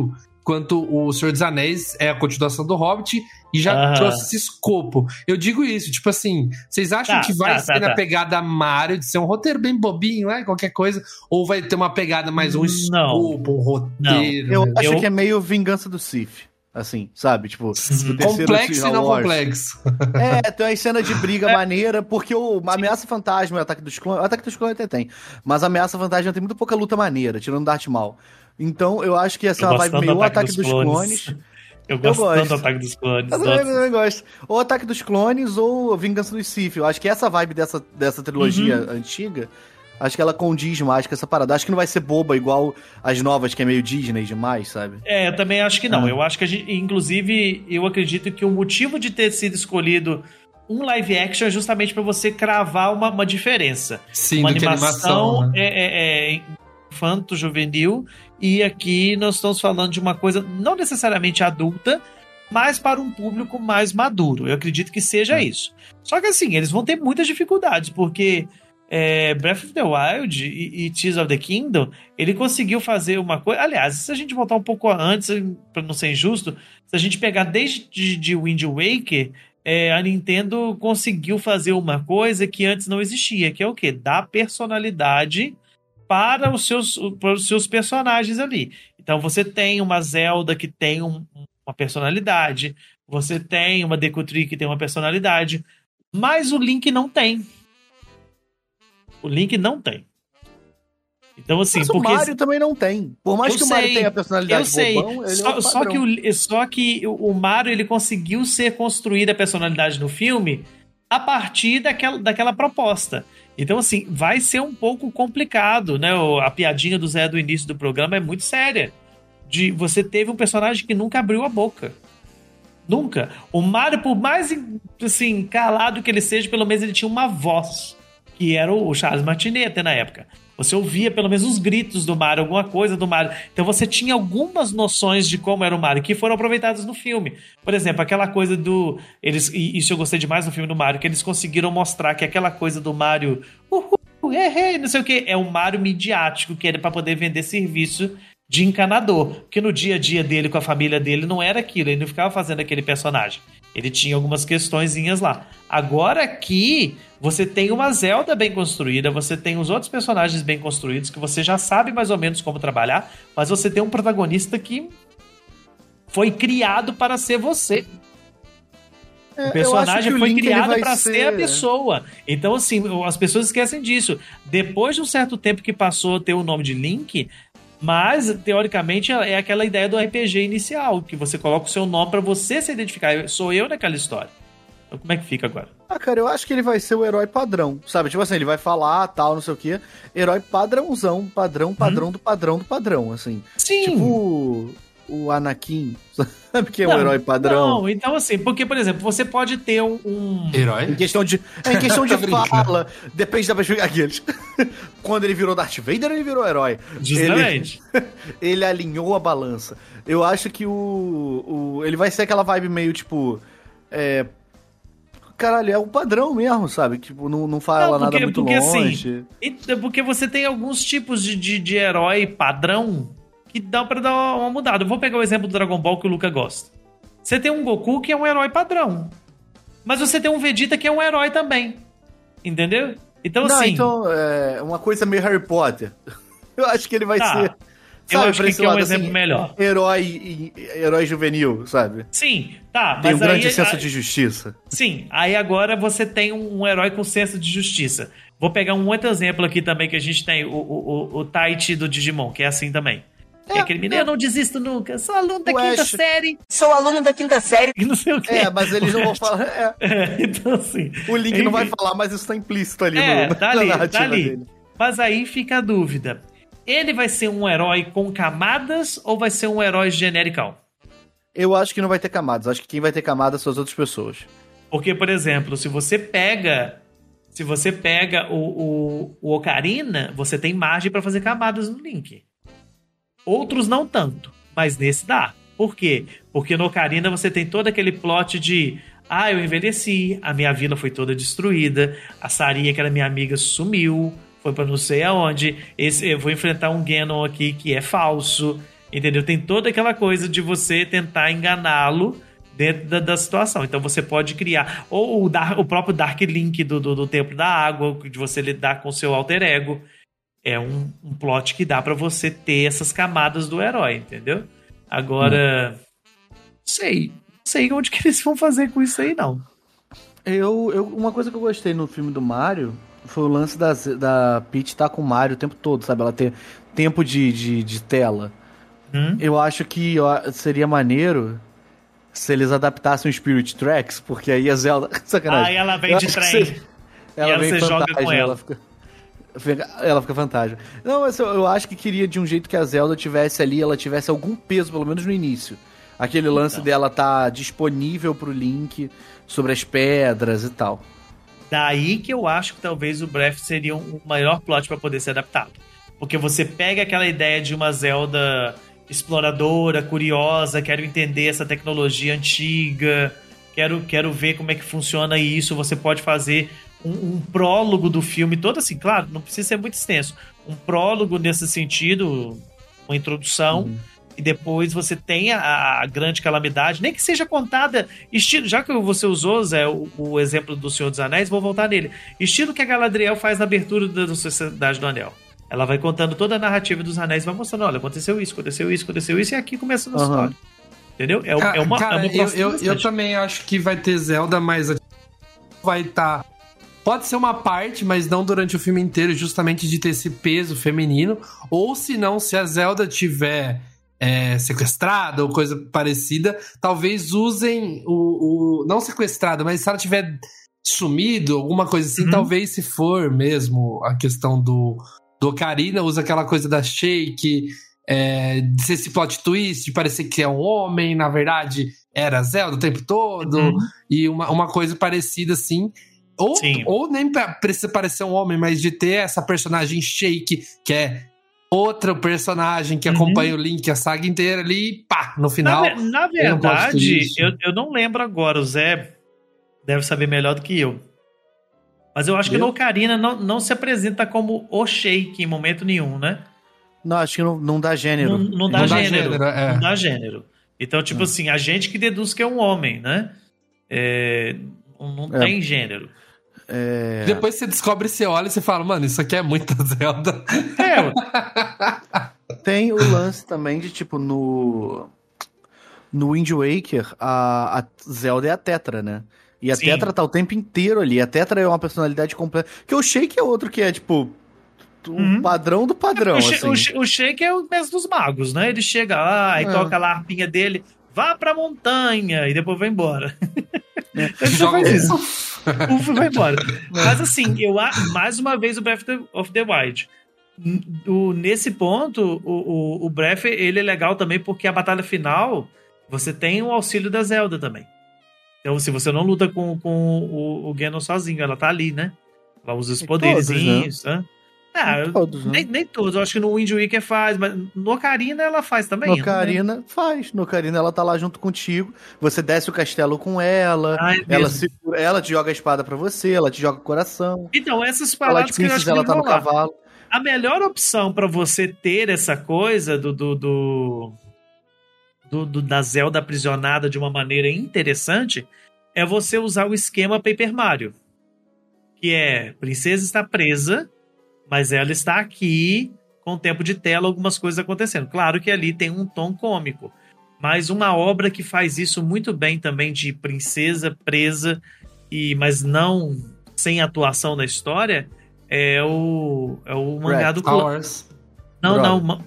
enquanto o Senhor dos Anéis é a continuação do Hobbit e já Ah. trouxe esse escopo. Eu digo isso, tipo assim, vocês acham Tá, que vai tá, ser tá, na tá. pegada Mario, de ser um roteiro bem bobinho, né? Qualquer coisa, ou vai ter uma pegada mais um Não. escopo, um roteiro? Eu né? acho Eu- que é meio Vingança do Sith. Assim, sabe? Tipo, do terceiro Complexo e Star não Wars. complexo. É, tem umas cenas de briga maneira, porque o a Ameaça Fantasma e o Ataque dos Clones... O Ataque dos Clones até tem, mas a Ameaça Fantasma tem muito pouca luta maneira, tirando Darth Maul. Então, eu acho que ia ser Eu uma gosto vibe tanto meio do o Ataque dos Clones. Clones. Eu gosto gosto. tanto do Ataque dos Clones. Eu também, eu Nossa. também gosto. Ou Ataque dos Clones ou Vingança dos Sith. Eu acho que essa vibe dessa, dessa trilogia Uhum. antiga, acho que ela condiz mais com essa parada. Acho que não vai ser boba igual as novas, que é meio Disney demais, sabe? É, eu também acho que não. Ah. Eu acho que a gente, inclusive, eu acredito que o motivo de ter sido escolhido um live action é justamente para você cravar uma, uma diferença. Sim, Uma do que animação animação, né? é, é, é infanto-juvenil, e aqui nós estamos falando de uma coisa não necessariamente adulta, mas para um público mais maduro. Eu acredito que seja É. isso. Só que assim, eles vão ter muitas dificuldades, porque é, Breath of the Wild e, e Tears of the Kingdom, ele conseguiu fazer uma coisa... Aliás, se a gente voltar um pouco antes, para não ser injusto, se a gente pegar desde de, de Wind Waker, é, a Nintendo conseguiu fazer uma coisa que antes não existia, que é o quê? Dar personalidade para os seus, para os seus personagens ali. Então você tem uma Zelda que tem um, uma personalidade, você tem uma Deku Tree que tem uma personalidade, mas o Link não tem. O Link não tem. Então, assim, Mas porque... o Mario também não tem. Por mais Eu que o Mario sei, tenha a personalidade eu sei. bobão, ele Só, é um só padrão. que, o, só que o o Mario ele conseguiu ser construída a personalidade no filme a partir daquela, daquela proposta. Então, assim, vai ser um pouco complicado, né? O- A piadinha do Zé do início do programa é muito séria. De você teve um personagem que nunca abriu a boca. Nunca. O Mario, por mais assim, calado que ele seja, pelo menos ele tinha uma voz, que era o Charles Martinet até na época. Você ouvia pelo menos os gritos do Mario, alguma coisa do Mario. Então você tinha algumas noções de como era o Mario que foram aproveitadas no filme. Por exemplo, aquela coisa do... eles e isso eu gostei demais no filme do Mario, que eles conseguiram mostrar que aquela coisa do Mario... Uhul, é, é, não sei o que, é um Mario midiático, que era para poder vender serviço de encanador. Porque no dia a dia dele com a família dele não era aquilo, ele não ficava fazendo aquele personagem. Ele tinha algumas questõezinhas lá. Agora aqui, você tem uma Zelda bem construída, você tem os outros personagens bem construídos, que você já sabe mais ou menos como trabalhar, mas você tem um protagonista que foi criado para ser você. É, O eu acho personagem que o foi Link, ele criado vai para ser a pessoa. Então, assim, as pessoas esquecem disso. Depois de um certo tempo que passou a ter o nome de Link, mas, teoricamente, é aquela ideia do R P G inicial, que você coloca o seu nome para você se identificar. Sou eu naquela história. Então, como é que fica agora? Ah, cara, eu acho que ele vai ser o herói padrão, sabe? Tipo assim, ele vai falar, tal, não sei o quê. Herói padrãozão, padrão, padrão do padrão do padrão, assim. Sim. Tipo o, o Anakin, sabe que é o Não, herói padrão? Não, então assim, porque, por exemplo, você pode ter um... um- Em Herói? questão de, é, em questão de Tô brincando. fala, depende da perspectiva. Aqueles. Quando ele virou Darth Vader, ele virou herói. Justamente. Ele, ele alinhou a balança. Eu acho que o, o. Ele vai ser aquela vibe meio tipo. É, caralho, é o padrão mesmo, sabe? Tipo, não, não fala Não, porque- nada muito porque, longe. assim, E- Porque você tem alguns tipos de, de, de herói padrão que dá pra dar uma mudada. Eu vou pegar o exemplo do Dragon Ball que o Luca gosta. Você tem um Goku que é um herói padrão. Mas você tem um Vegeta que é um herói também. Entendeu? Então, não, assim... então, é uma coisa meio Harry Potter. Eu acho que ele vai Tá. ser. Eu acho pra que esse que é um lado, exemplo assim, melhor. Herói, e- herói juvenil, sabe? Sim, tá. Tem um mas grande aí, senso a- de justiça. Sim, aí agora você tem um, um herói com senso de justiça. Vou pegar um outro exemplo aqui também que a gente tem, o, o, o, o Taichi do Digimon, que é assim também. Que é aquele menino, eu não desisto nunca, sou aluno da O quinta Ash. série. Sou aluno da quinta série. E não sei o que. É, mas eles não vão falar. É, É, então assim... o Link não vai enfim. falar, mas isso tá implícito ali É, no, tá na ali, narrativa tá ali. dele. Mas aí fica a dúvida. Ele vai ser um herói com camadas ou vai ser um herói genericão? Eu acho que não vai ter camadas. Acho que quem vai ter camadas são as outras pessoas. Porque, por exemplo, se você pega... Se você pega o, o, o Ocarina, você tem margem pra fazer camadas no Link. Outros não tanto, mas nesse dá. Por quê? Porque no Ocarina você tem todo aquele plot de... Ah, eu envelheci, a minha vila foi toda destruída, a Saria, que era minha amiga, sumiu, foi pra não sei aonde, esse, eu vou enfrentar um Ganon aqui que é falso. Entendeu? Tem toda aquela coisa de você tentar enganá-lo dentro da, da situação. Então você pode criar... Ou o, Dark, o próprio Dark Link do, do, do Templo da Água, de você lidar com o seu alter ego. É um, um plot que dá pra você ter essas camadas do herói, entendeu? Agora... Hum. Sei. Não sei onde que eles vão fazer com isso aí, não. Eu, eu, uma coisa que eu gostei no filme do Mario foi o lance da, da Peach estar com o Mario o tempo todo, sabe? Ela ter tempo de, de, de tela. Hum? Eu acho que ó, seria maneiro se eles adaptassem o Spirit Tracks, porque aí a Zelda... Sacanagem. Aí ela vem de trem. Você, ela e vem você fantasma, joga com ela. ela fica, ela fica fantasma. Não, mas eu, eu acho que queria de um jeito que a Zelda tivesse ali, ela tivesse algum peso, pelo menos no início. Aquele lance então. dela tá disponível pro Link sobre as pedras e tal. Daí que eu acho que talvez o Breath seria um maior plot para poder ser adaptado. Porque você pega aquela ideia de uma Zelda exploradora, curiosa, quero entender essa tecnologia antiga, quero, quero ver como é que funciona isso. Você pode fazer um, um prólogo do filme todo assim, claro, não precisa ser muito extenso. Um prólogo nesse sentido, uma introdução... Uhum. E depois você tem a, a grande calamidade, nem que seja contada, estilo, já que você usou, Zé, o, o exemplo do Senhor dos Anéis, vou voltar nele. Estilo que a Galadriel faz na abertura da, da Sociedade do Anel. Ela vai contando toda a narrativa dos anéis, vai mostrando, olha, aconteceu isso, aconteceu isso, aconteceu isso, e aqui começa a nossa uhum. história. Entendeu? É, cara, é uma, cara, é uma eu, eu, eu também acho que vai ter Zelda, mas vai estar... Tá... Pode ser uma parte, mas não durante o filme inteiro, justamente de ter esse peso feminino. Ou se não, se a Zelda tiver... É, sequestrada ou coisa parecida, talvez usem o, o... não sequestrada, mas se ela tiver sumido, alguma coisa assim, uhum. talvez se for mesmo a questão do, do Ocarina, usa aquela coisa da Shake, é, de ser esse plot twist, de parecer que é um homem, na verdade era Zelda o tempo todo, uhum. e uma, uma coisa parecida assim. Ou, ou nem precisa parecer um homem, mas de ter essa personagem Shake, que é outro personagem que acompanha uhum. o Link, a saga inteira ali, e pá, no final... Na, na verdade, eu, eu não lembro agora, o Zé deve saber melhor do que eu. Mas eu acho eu? que no Ocarina não, não se apresenta como o Shake em momento nenhum, né? Não, acho que não, não dá gênero. Não, não dá não gênero. Dá gênero é. Não dá gênero. Então, tipo hum. assim, a gente que deduz que é um homem, né? É, não é. tem gênero. É... Depois você descobre, você olha e você fala, mano, isso aqui é muita Zelda. É. Tem o lance também de, tipo, no... No Wind Waker, a, a Zelda é a Tetra, né? E a Sim. Tetra tá o tempo inteiro ali. A Tetra é uma personalidade completa. Porque o Shake é outro que é, tipo... O uhum. padrão do padrão, o, assim. O, o Shake é o mestre dos magos, né? Ele chega lá e é. toca lá a harpinha dele. Vá pra montanha! E depois vai embora. É. Ele só faz isso. Ufa, vai embora. Mas assim, eu mais uma vez o Breath of the Wild. O, nesse ponto, o, o, o Breath, ele é legal também porque a batalha final, você tem o auxílio da Zelda também. Então, se você não luta com, com o, o Ganon sozinho, ela tá ali, né? Ela usa os poderzinhos, né? Ah, todos, né? nem, nem todos, eu acho que no Wind Waker faz, mas no Ocarina ela faz também. No Ocarina né? faz, no Ocarina ela tá lá junto contigo, você desce o castelo com ela, ah, é ela, se, ela te joga a espada pra você, ela te joga o coração. Então, essas palavras que eu acho que ela tá no cavalo. A melhor opção pra você ter essa coisa do, do, do, do, do da Zelda aprisionada de uma maneira interessante é você usar o esquema Paper Mario, que é, princesa está presa, mas ela está aqui com o tempo de tela, algumas coisas acontecendo. Claro que ali tem um tom cômico, mas uma obra que faz isso muito bem também, de princesa presa, e mas não sem atuação na história, é o, é o mangá do Clamp. Não, Bro. não.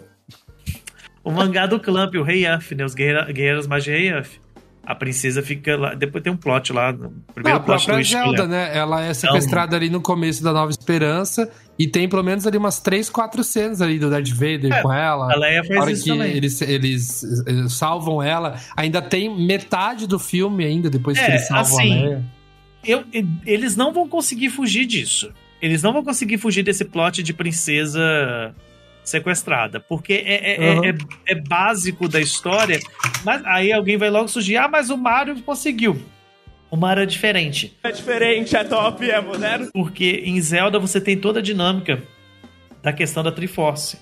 O mangá do Clamp, o Rei Uff, né? Os Guerreiros Mágicos de Rei Uff. A princesa fica lá. Depois tem um plot lá. No primeiro não, plot a própria Zelda, né? Ela é sequestrada então, ali no começo da Nova Esperança. E tem pelo menos ali umas três, quatro cenas ali do Darth Vader é, com ela. A Leia faz isso que também. Eles, eles, eles salvam ela. Ainda tem metade do filme ainda, depois é, que eles salvam assim, a Leia. Eu, eles não vão conseguir fugir disso. Eles não vão conseguir fugir desse plot de princesa sequestrada, porque é, é, uhum. é, é, é básico da história, mas aí alguém vai logo surgir, ah, mas o Mario conseguiu. O Mario é diferente. É diferente, é top, é moderno. Porque em Zelda você tem toda a dinâmica da questão da Triforce.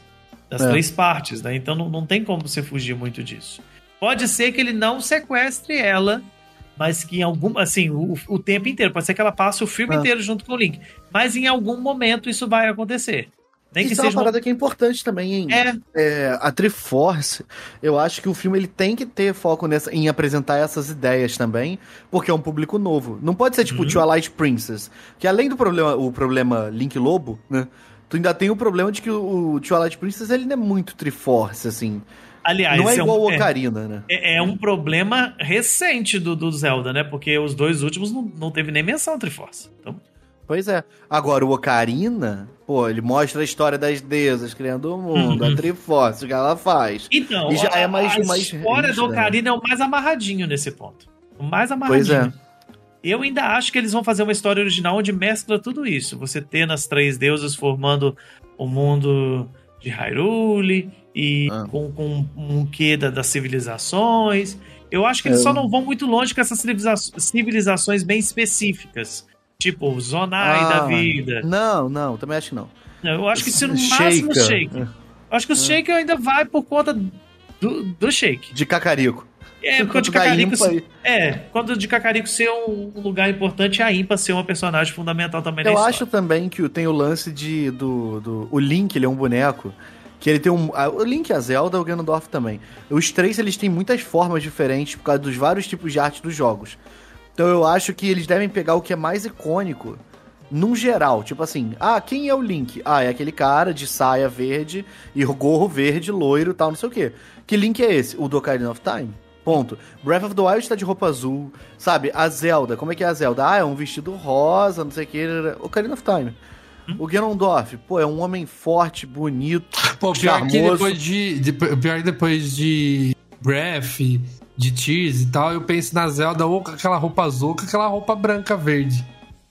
das É. três partes, né? Então não, não tem como você fugir muito disso. Pode ser que ele não sequestre ela, mas que em algum, assim, o, o tempo inteiro, pode ser que ela passe o filme É. inteiro junto com o Link, mas em algum momento isso vai acontecer. Nem que Isso é uma seja uma... parada que é importante também, hein? É, É, a Triforce, eu acho que o filme ele tem que ter foco nessa, em apresentar essas ideias também, porque é um público novo. Não pode ser tipo Uhum. Twilight Princess, que além do problema, o problema Link Lobo, né? Tu ainda tem o problema de que o, o Twilight Princess ele não é muito Triforce, assim. aliás, não é esse igual um, o Ocarina, né? é, é um problema recente do, do Zelda, né? Porque os dois últimos não, não teve nem menção Triforce. Então, Pois é. Agora, o Ocarina, pô, ele mostra a história das deusas criando o mundo, Uhum. a Triforce, o que ela faz. então E já a, é mais- a mais história rígida, do Ocarina é o mais amarradinho nesse ponto. O mais amarradinho. Pois é. Eu ainda acho que eles vão fazer uma história original onde mescla tudo isso. Você tendo as três deusas formando o mundo de Hyrule e Ah. com, com um quê da- das civilizações. Eu acho que eles É. só não vão muito longe com essas civiliza- civilizações bem específicas. Tipo, Zonai da Ah, vida. Não, não, também acho que não. Eu acho que se no máximo Sheikah. Shake. Eu acho que o Shake ainda vai por conta do, do Shake. De Cacarico. É, quando de Da Cacarico, Impa aí. é, quando de Cacarico ser um lugar importante, a Impa ser uma personagem fundamental também na Eu história. acho também que tem o lance de do, do o Link, ele é um boneco que ele tem um a- o Link, a Zelda, o Ganondorf também. Os três eles têm muitas formas diferentes por causa dos vários tipos de arte dos jogos. Então eu acho que eles devem pegar o que é mais icônico num geral, tipo assim, ah, quem é o Link? Ah, é aquele cara de saia verde e o gorro verde, loiro, tal, não sei o quê. Que Link é esse? O do Ocarina of Time? Ponto. Breath of the Wild tá de roupa azul, sabe? A Zelda, como é que é a Zelda? Ah, é um vestido rosa, não sei o que. Ocarina of Time. O Ganondorf, pô, é um homem forte, bonito, Pô, pior que charmoso. depois de, de- Pior que depois de Breath, de Tears e tal, eu penso na Zelda ou com aquela roupa azul ou com aquela roupa branca verde.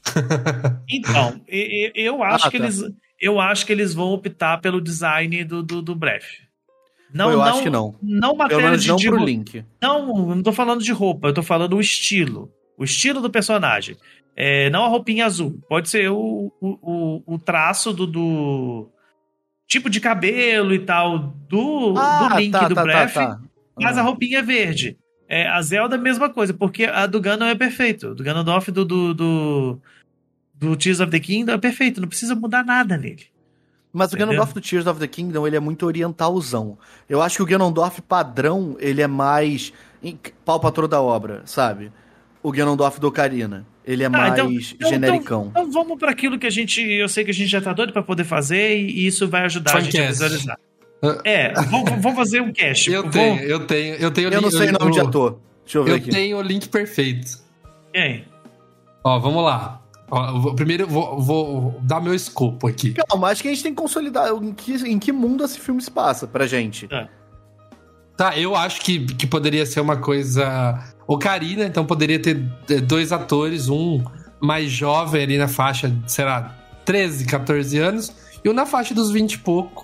Então, e- e- eu acho Ah, que tá. eles, eu acho que eles vão optar pelo design do, do, do Breath. Não, Pô, eu não, acho que não. Não Pelo matéria menos de, não de pro ro- Link. Não, eu não tô falando de roupa, eu tô falando o estilo. O estilo do personagem. É, não a roupinha azul. Pode ser o, o, o, o traço do, do tipo de cabelo e tal do, do Link tá, do tá, Breath, tá, tá. mas Ah. a roupinha é verde. É, a Zelda é a mesma coisa, porque a do Ganon é perfeito. Do Ganondorf do, do, do, do Tears of the Kingdom é perfeito, não precisa mudar nada nele. Mas o Entendeu? Ganondorf do Tears of the Kingdom, ele é muito orientalzão. Eu acho que o Ganondorf padrão, ele é mais em- pau pra toda a obra, sabe? O Ganondorf do Ocarina, ele é Ah, mais então- então- genericão. Então, então vamos para aquilo que a gente. Eu sei que a gente já tá doido para poder fazer e isso vai ajudar a gente a Fancast. visualizar. É, vamos, vamos fazer um cast. Eu Vamos- tenho, eu tenho, eu tenho. Eu não sei o nome de ator. Deixa eu ver Eu aqui. tenho o link perfeito. Quem? Ó, vamos lá. Ó, eu vou- primeiro eu vou, vou dar meu escopo aqui. Calma, acho que a gente tem que consolidar em que, em que mundo esse filme se passa pra gente. Tá, eu acho que, que poderia ser uma coisa Ocarina, então poderia ter eh, dois atores, um mais jovem ali na faixa, sei lá, treze, catorze anos, e um na faixa dos vinte e pouco.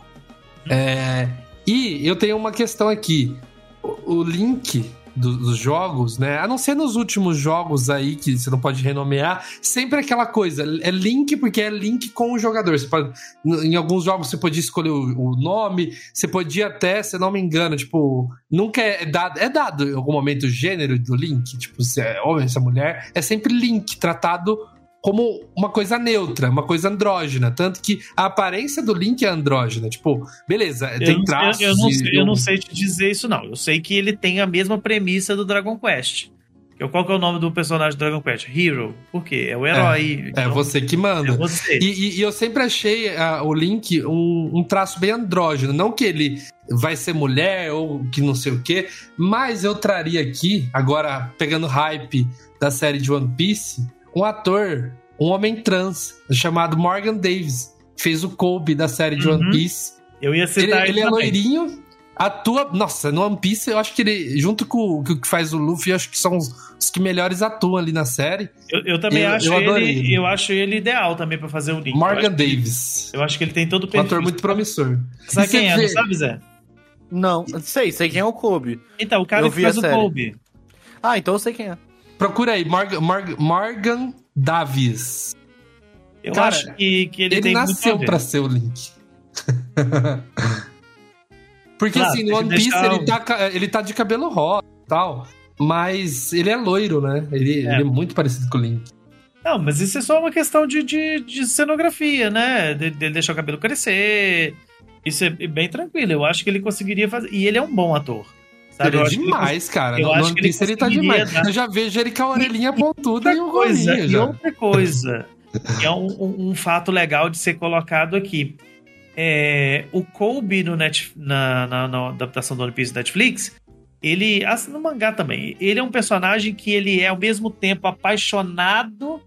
É, e eu tenho uma questão aqui. O, o Link do- dos jogos, né? A não ser nos últimos jogos aí, que você não pode renomear, sempre aquela coisa. É Link porque é Link com o jogador. Você pode, em alguns jogos você podia escolher o, o nome, você podia até, se eu não me engano, tipo, nunca é dado. É dado em algum momento o gênero do Link, tipo, se é homem, se é mulher, é sempre Link, tratado como uma coisa neutra, uma coisa andrógena. Tanto que a aparência do Link é andrógena. Tipo, beleza, Eu, tem não, traços. eu, eu não e- sei, eu não sei te dizer isso, não. Eu sei que ele tem a mesma premissa do Dragon Quest. Que- Qual que é o nome do personagem do Dragon Quest? Hero. Por quê? É o herói. É então, você que manda. é você. E, e- e eu sempre achei ah, o Link um, um traço bem andrógeno. Não que ele vai ser mulher ou que não sei o quê, mas eu traria aqui, agora pegando hype da série de One Piece, um ator, um homem trans, chamado Morgan Davis. Fez o Kobe da série de Uhum. One Piece. Eu ia Ele, citar ele é também. loirinho, atua. Nossa, no One Piece eu acho que ele, junto com o que faz o Luffy, eu acho que são os, os que melhores atuam ali na série. Eu, eu também Eu- acho eu adorei ele, ele. eu acho ele ideal também pra fazer o Link. Morgan eu acho, que- Davis. eu acho que ele tem todo o Um perfil. ator muito promissor. Sabe E quem você é, vê- não sabe, Zé? Não, sei, sei quem é o Kobe. Então, o cara Eu que vi faz a o série. Kobe. Ah, então eu sei quem é. Procura aí, Morgan, Morgan, Morgan Davis. Eu Cara, acho que, que ele, Ele, tem muito a nasceu ver. pra ser o Link. Porque Claro, assim, tem no que One Piece deixar ele, tá, ca- ele tá de cabelo rosa e tal. Mas ele é loiro, né? Ele é, ele é muito parecido com o Link. Não, mas isso é só uma questão de, de, de cenografia, né? Dele de deixar o cabelo crescer. Isso é bem tranquilo. Eu acho que ele conseguiria fazer. E ele é um bom ator. Sabe? Ele Eu é acho que ele demais, cara. eu No, acho no One que ele Piece ele, tá conseguiria demais. dar- Eu já vejo ele com a orelhinha pontuda e o coisa, golinho e já. outra coisa, que é um, um- um fato legal de ser colocado aqui. É, o Kobe no Net, na, na, na adaptação do One Piece do Netflix, ele, assim, no mangá também, ele é um personagem que ele é ao mesmo tempo apaixonado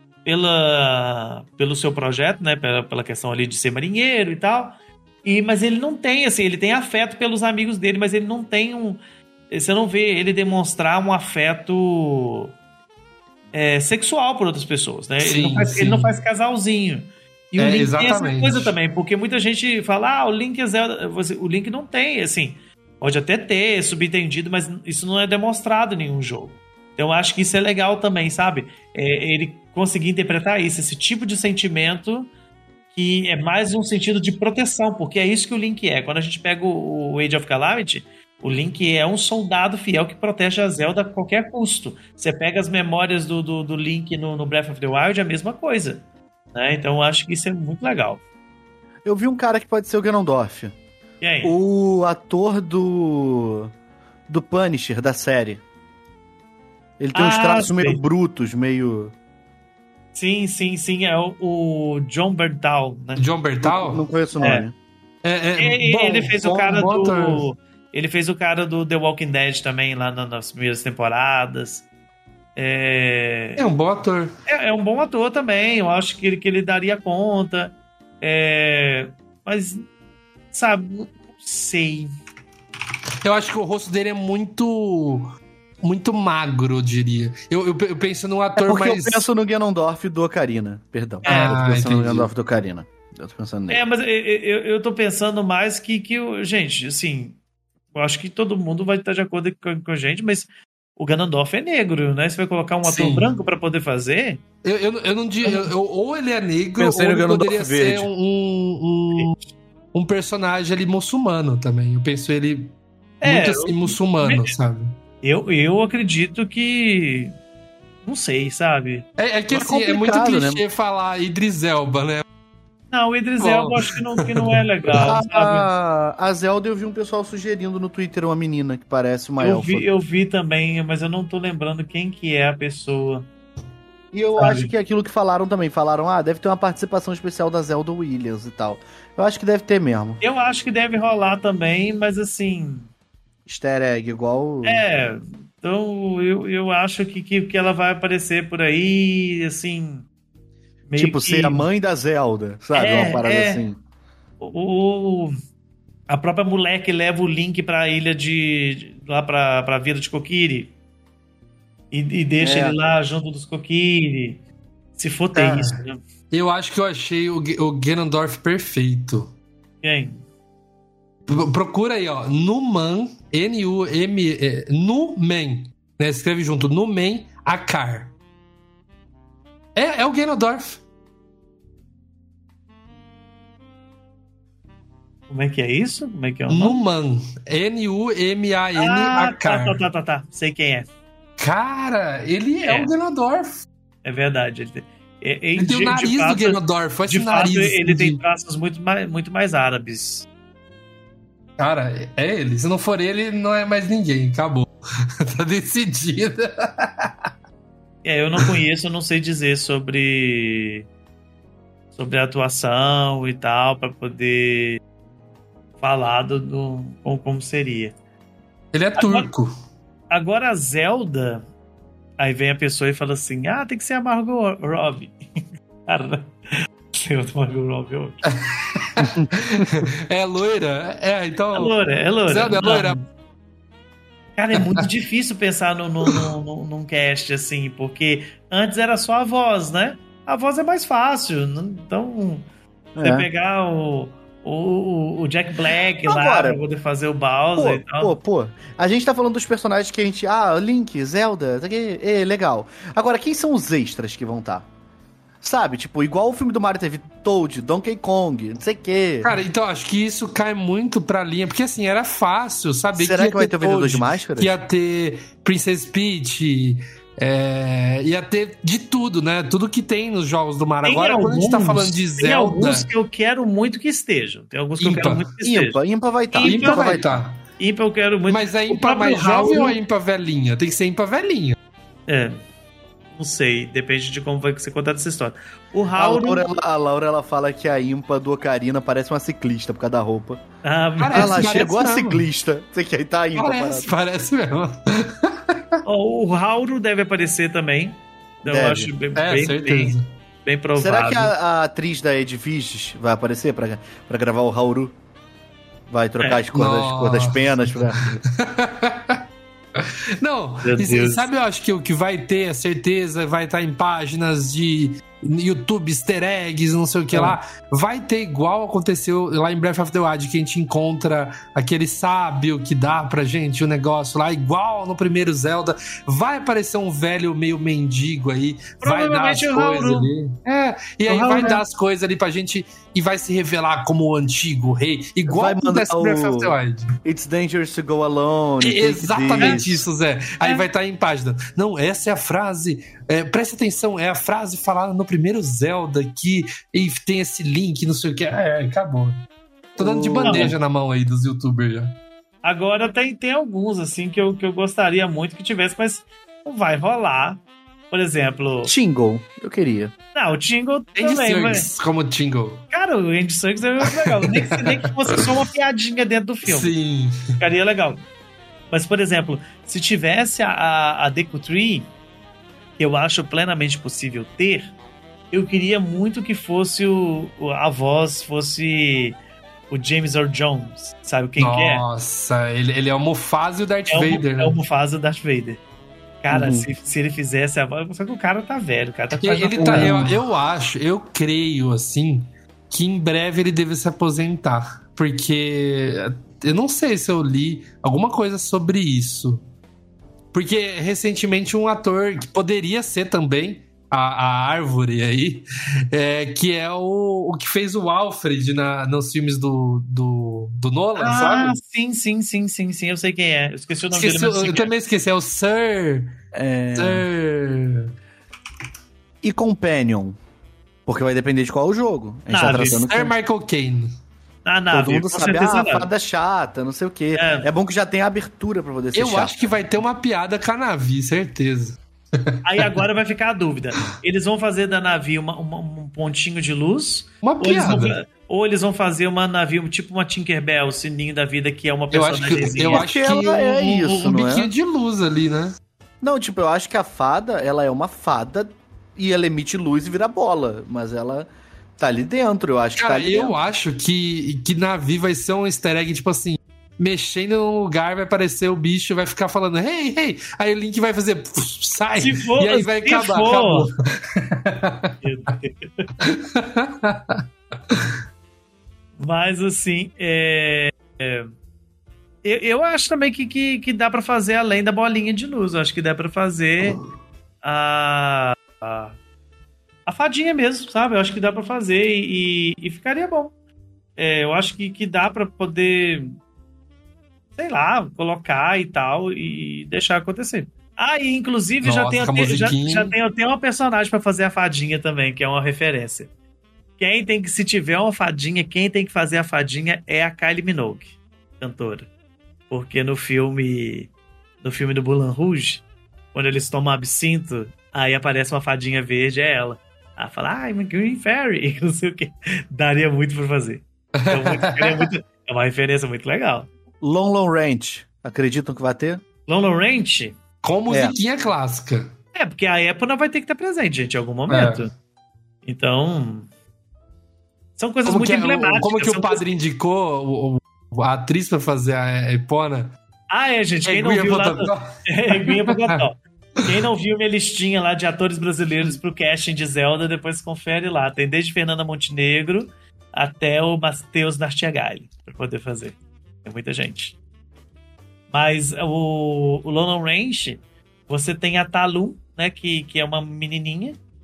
pela, pelo seu projeto, né, pela, pela questão ali de ser marinheiro e tal, e, mas ele não tem, assim, ele tem afeto pelos amigos dele, mas ele não tem um... Você não vê ele demonstrar um afeto é, sexual por outras pessoas, né? Sim, ele, não faz, sim. ele não faz casalzinho. E É, o Link tem essa exatamente. coisa também, porque muita gente fala, ah, o Link é Zelda. Você- O Link não tem, assim, pode até ter subentendido, mas isso não é demonstrado em nenhum jogo. Então eu acho que isso é legal também, sabe? É, ele conseguir interpretar isso, esse tipo de sentimento que é mais um sentido de proteção, porque é isso que o Link é. Quando a gente pega o, o Age of Calamity, o Link é um soldado fiel que protege a Zelda a qualquer custo. Você pega as memórias do, do, do Link no, no Breath of the Wild, é a mesma coisa. Né? Então eu acho que isso é muito legal. Eu vi um cara que pode ser o Ganondorf. E aí? O ator do. do Punisher, da série. Ele tem uns Ah, traços sei. meio brutos, meio. Sim, sim, sim. É o, o John Bertal, né? John Bertal? Não conheço o É. nome. É, é, Ele, bom, ele fez o bom, cara bom ator. do. Ele fez o cara do The Walking Dead também, lá na- nas primeiras temporadas. É, É um bom ator. é, é um bom ator também. Eu acho que ele, que ele daria conta. É, mas, sabe, não sei. Eu acho que o rosto dele é muito. Muito magro, eu diria. Eu, eu, eu penso num É ator porque mais. eu penso no Ganondorf do Ocarina. Perdão. Ah, eu tô pensando no entendi. Ganondorf do Ocarina. Eu tô pensando nele. É, mas eu, eu, eu tô pensando mais que, que o- gente, assim, eu acho que todo mundo vai estar de acordo com, com a gente, mas o Ganondorf é negro, né? Você vai colocar um ator Sim. branco pra poder fazer? Eu, eu, eu não digo. eu- eu- ou ele é negro, Pensei ou no ele Ganondorf poderia verde. ser um, um, um personagem ali muçulmano também. Eu penso ele É, muito assim, eu- muçulmano, sabe? Eu, eu acredito que. Não sei, sabe? É, é que É assim, é muito complicado, clichê falar Idris Elba, né? Não, o Idris Bom. Elba eu acho que não, que não é legal, sabe? A, a Zelda, eu vi um pessoal sugerindo no Twitter uma menina que parece uma Eu elfa. vi, eu vi também, mas eu não tô lembrando quem que é a pessoa. E eu Sabe? acho que é aquilo que falaram também. Falaram, ah, deve ter uma participação especial da Zelda Williams e tal. Eu acho que deve ter mesmo. Eu acho que deve rolar também, mas assim. Easter egg, igual... É, então eu, eu acho que, que, que ela vai aparecer por aí, assim. Meio tipo, que ser a mãe da Zelda, sabe? É, uma parada é. assim. O, o- a própria mulher que leva o Link pra ilha de. de- lá pra, pra Vila de Kokiri. E, e deixa É. ele lá junto dos Kokiri. Se for ter Cara. isso, né? Eu acho que eu achei o, Ge- o Ganondorf perfeito. Quem? P- Procura aí, ó. Numan, N U M... É, Numen. Né? Escreve junto. Numen Akar. É, é o Ganondorf. Como é que é isso? Como é que é o nome? Numan. N U M A N Ah, tá, Akar. tá, tá, tá, tá. Sei quem é. Cara, ele é, É. o Ganondorf. É verdade. Ele tem, é- é- Ele tem o de- de nariz fato- do Ganondorf. Olha De esse fato, nariz. ele tem de- traços muito mais, muito mais árabes. Cara, é ele. Se não for ele, não é mais ninguém. Acabou. Tá decidido. É, eu não conheço, eu não sei dizer sobre sobre a atuação e tal, pra poder falar do, do- como, como seria. Ele é turco. Agora a Zelda, aí vem a pessoa e fala assim: ah, tem que ser a Margot Robbie. Cara, ser a Margot Robbie é ótimo. É loira. É, então. É loura, é loura. Zelda é Não. loira. Cara, é muito difícil pensar no, no, no, no- num cast assim, porque antes era só a voz, né? A voz é mais fácil. n- Então, você É. pegar o, o, o Jack Black lá Agora, pra poder fazer o Bowser e Pô, tal. pô, pô. A gente tá falando dos personagens que a gente... Ah, Link, Zelda, tá aqui, é, legal. Agora, quem são os extras que vão estar? Sabe? Tipo, igual o filme do Mario teve Toad, Donkey Kong, não sei o quê. Cara, então acho que isso cai muito pra linha, porque assim, era fácil, sabe? Será que, que vai ter o vendedor de máscaras? Que ia ter Princess Peach, é, ia ter de tudo, né? Tudo que tem nos jogos do Mario. Tem Agora, alguns, quando a gente tá falando de tem Zelda... alguns que eu quero muito que estejam. Tem alguns que Impa. eu quero muito que estejam. Impa, Impa vai estar. Impa Impa vai estar. Impa eu quero muito. Mas é O Impa próprio mais jovem Hyrule- ou é Impa velhinha? Tem que ser Impa velhinha. É. Não sei, depende de como vai ser contada essa história. O A Hyrule... Laura, ela, a Laura, ela fala que a Impa do Ocarina parece uma ciclista por causa da roupa. Ah, Parece, Ela parece chegou a mesmo. ciclista. Você que aí tá a Impa Parece, parada. parece mesmo. o Hyrule deve aparecer também. Então, eu Deve. acho bem, É, bem, certeza. bem, bem provável. Será que a, a atriz da Edviges vai aparecer pra, pra gravar o Hauru? Vai trocar É. as cores, das, cor das penas pra... Não, Meu e, Deus. sabe, eu acho que o que vai ter, a certeza, vai estar em páginas de YouTube, easter eggs, não sei o que É. lá. Vai ter igual aconteceu lá em Breath of the Wild, que a gente encontra aquele sábio que dá pra gente o negócio lá, igual no primeiro Zelda. Vai aparecer um velho meio mendigo aí, vai dar as Provavelmente o coisas Hyrule. ali. É, e O aí vai Hyrule. dar as coisas ali pra gente e vai se revelar como o antigo rei, igual Vai acontece mandar em Breath of the o- Wild. It's dangerous to go alone. take Exatamente this. isso, Zé. Aí É. vai estar em página. Não, essa é a frase. É, preste atenção, é a frase falada no primeiro Zelda aqui. E tem esse link, não sei o que. É, acabou. Tô dando de O- bandeja na mão aí dos youtubers já. Agora tem, tem alguns, assim, que eu, que eu gostaria muito que tivesse, mas não vai rolar. Por exemplo... Tingle, eu queria. Não, o Tingle Andy também, mas... Serkis como Tingle. Cara, o Andy Serkis é muito legal. Nem que, nem que fosse só uma piadinha dentro do filme. Sim. Ficaria legal. Mas, por exemplo, se tivesse a, a, a Deku Tree, que eu acho plenamente possível ter, eu queria muito que fosse o, o- a voz fosse o James Earl Jones. Sabe quem que é? Nossa, ele, ele é o Mufasa e o Darth É o, Vader, é né? o Mufasa Darth Vader. Cara, Uhum. se, se ele fizesse a voz... Só que o cara tá velho, o cara tá Ele, ele fazendo- tá, eu, eu acho, eu creio, assim, que em breve ele deve se aposentar. Porque eu não sei se eu li alguma coisa sobre isso. Porque recentemente um ator que poderia ser também a, a árvore aí, é, que é o, o que fez o Alfred na, nos filmes do, do, do Nolan, Ah, sabe? sim, sim, sim, sim, sim. Eu sei quem é. Eu esqueci o nome Esqueci, dele. mas eu, sei eu quem é. também esqueci, é o Sir. É... Sir. E Companion? Porque vai depender de qual o jogo. A gente tá Naves. tratando Sir que Michael Caine. Ah, não. todo mundo com sabe, certeza ah, não. fada chata, não sei o quê. É. É, bom que já tem a abertura pra poder ser Eu chato. acho que vai ter uma piada com a Navi, certeza. Aí agora vai ficar a dúvida. Eles vão fazer da navio uma- uma- um pontinho de luz? Uma Ou eles, vão, piada. ou eles vão fazer uma navio, tipo uma Tinkerbell, o sininho da vida, que é uma Eu acho que, personagemzinha? eu acho que Porque ela é o, isso, o não é? biquinho de luz ali, né? Não, tipo, eu acho que a fada, ela é uma fada e ela emite luz e vira bola. Mas ela tá ali dentro, eu acho que tá Cara, ali eu dentro. acho que, que Navi vai ser um easter egg, tipo assim, mexendo num lugar, vai aparecer o bicho, vai ficar falando, hey, hey, aí o Link vai fazer, puf, sai, Se for- e aí vai se acabar, for- acabou. Meu Deus. Mas assim, é... é, Eu, eu acho também que, que, que dá pra fazer além da bolinha de luz. Eu acho que dá pra fazer a, a, a fadinha mesmo, sabe? Eu acho que dá pra fazer e, e, e ficaria bom. É, eu acho que, que dá pra poder, sei lá, colocar e tal e deixar acontecer. Ah, e inclusive já Nossa, tem, com a tem- já, musiquinha. já tem, tem uma personagem pra fazer a fadinha também, que é uma referência. Quem tem que, se tiver uma fadinha, quem tem que fazer a fadinha é a Kylie Minogue, cantora. Porque no filme no filme do Moulin Rouge, quando eles tomam absinto, aí aparece uma fadinha verde, é ela. Ela fala, ah, I'm a Green Fairy, não sei o que. Daria muito pra fazer. Então, muito- seria muito- é uma referência muito legal. Long Long Ranch, acreditam que vai ter? Lolo Ranch, Com musiquinha clássica. é, porque a Epona vai ter que estar presente, gente, em algum momento. Então, são coisas Como muito que, é- emblemáticas. como que são o padre indicou o- o- a atriz pra fazer a Epona? Ah, é, gente. Quem não Guia viu lá... Botocó. É, Guia Botocó. Quem não viu minha listinha lá de atores brasileiros pro casting de Zelda, depois confere lá. Tem desde Fernanda Montenegro até o Matheus Nartigalli pra poder fazer. Tem muita gente. Mas o, o Lone Ranch, você tem a Talu, né, que, que é uma menininha.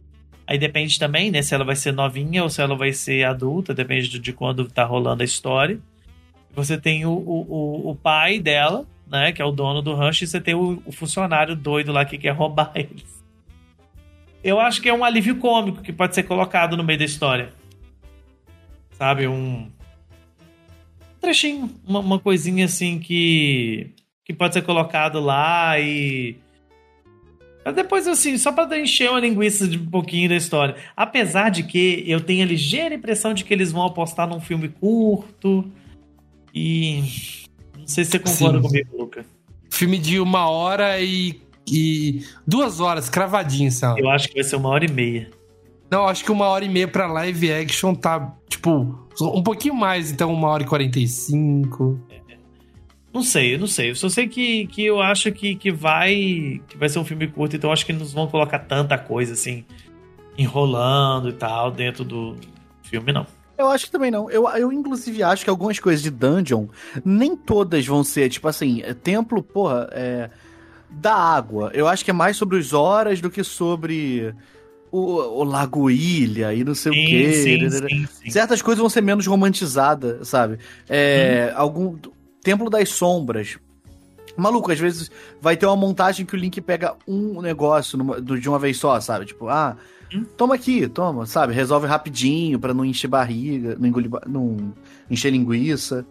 Aí depende também, né, se ela vai ser novinha ou se ela vai ser adulta, depende de quando tá rolando a história. Você tem o, o, o pai dela, né, que é o dono do rancho, e você tem o, o funcionário doido lá que quer roubar eles. Eu acho que é um alívio cômico que pode ser colocado no meio da história. Sabe, um trechinho, uma, uma coisinha assim que, que pode ser colocado lá e... Depois, assim, só pra encher uma linguiça de um pouquinho da história. Apesar de que eu tenho a ligeira impressão de que eles vão apostar num filme curto. E... Não sei se você concorda Sim. comigo, Luca. Filme de uma hora e... e duas horas, cravadinho, sabe? Eu acho que vai ser uma hora e meia. Não, acho que uma hora e meia pra live action tá, tipo... Um pouquinho mais, então uma hora e quarenta e cinco... Não sei, eu não sei. Eu só sei que, que eu acho que, que, vai, que vai ser um filme curto, então eu acho que eles não vão colocar tanta coisa assim, enrolando e tal, dentro do filme, não. Eu acho que também não. Eu, eu inclusive, acho que algumas coisas de Dungeon, nem todas vão ser, tipo assim, templo, porra, é, da água. Eu acho que é mais sobre os horas do que sobre... O, o Lago Ilha e não sei sim, o quê. Sim, sim, sim. Certas coisas vão ser menos romantizadas, sabe? É, hum. Algum... Templo das Sombras. Maluco, às vezes vai ter uma montagem que o Link pega um negócio numa, de uma vez só, sabe? Tipo, ah, hum? toma aqui, toma, sabe? Resolve rapidinho pra não encher barriga, não, engolir, não encher linguiça.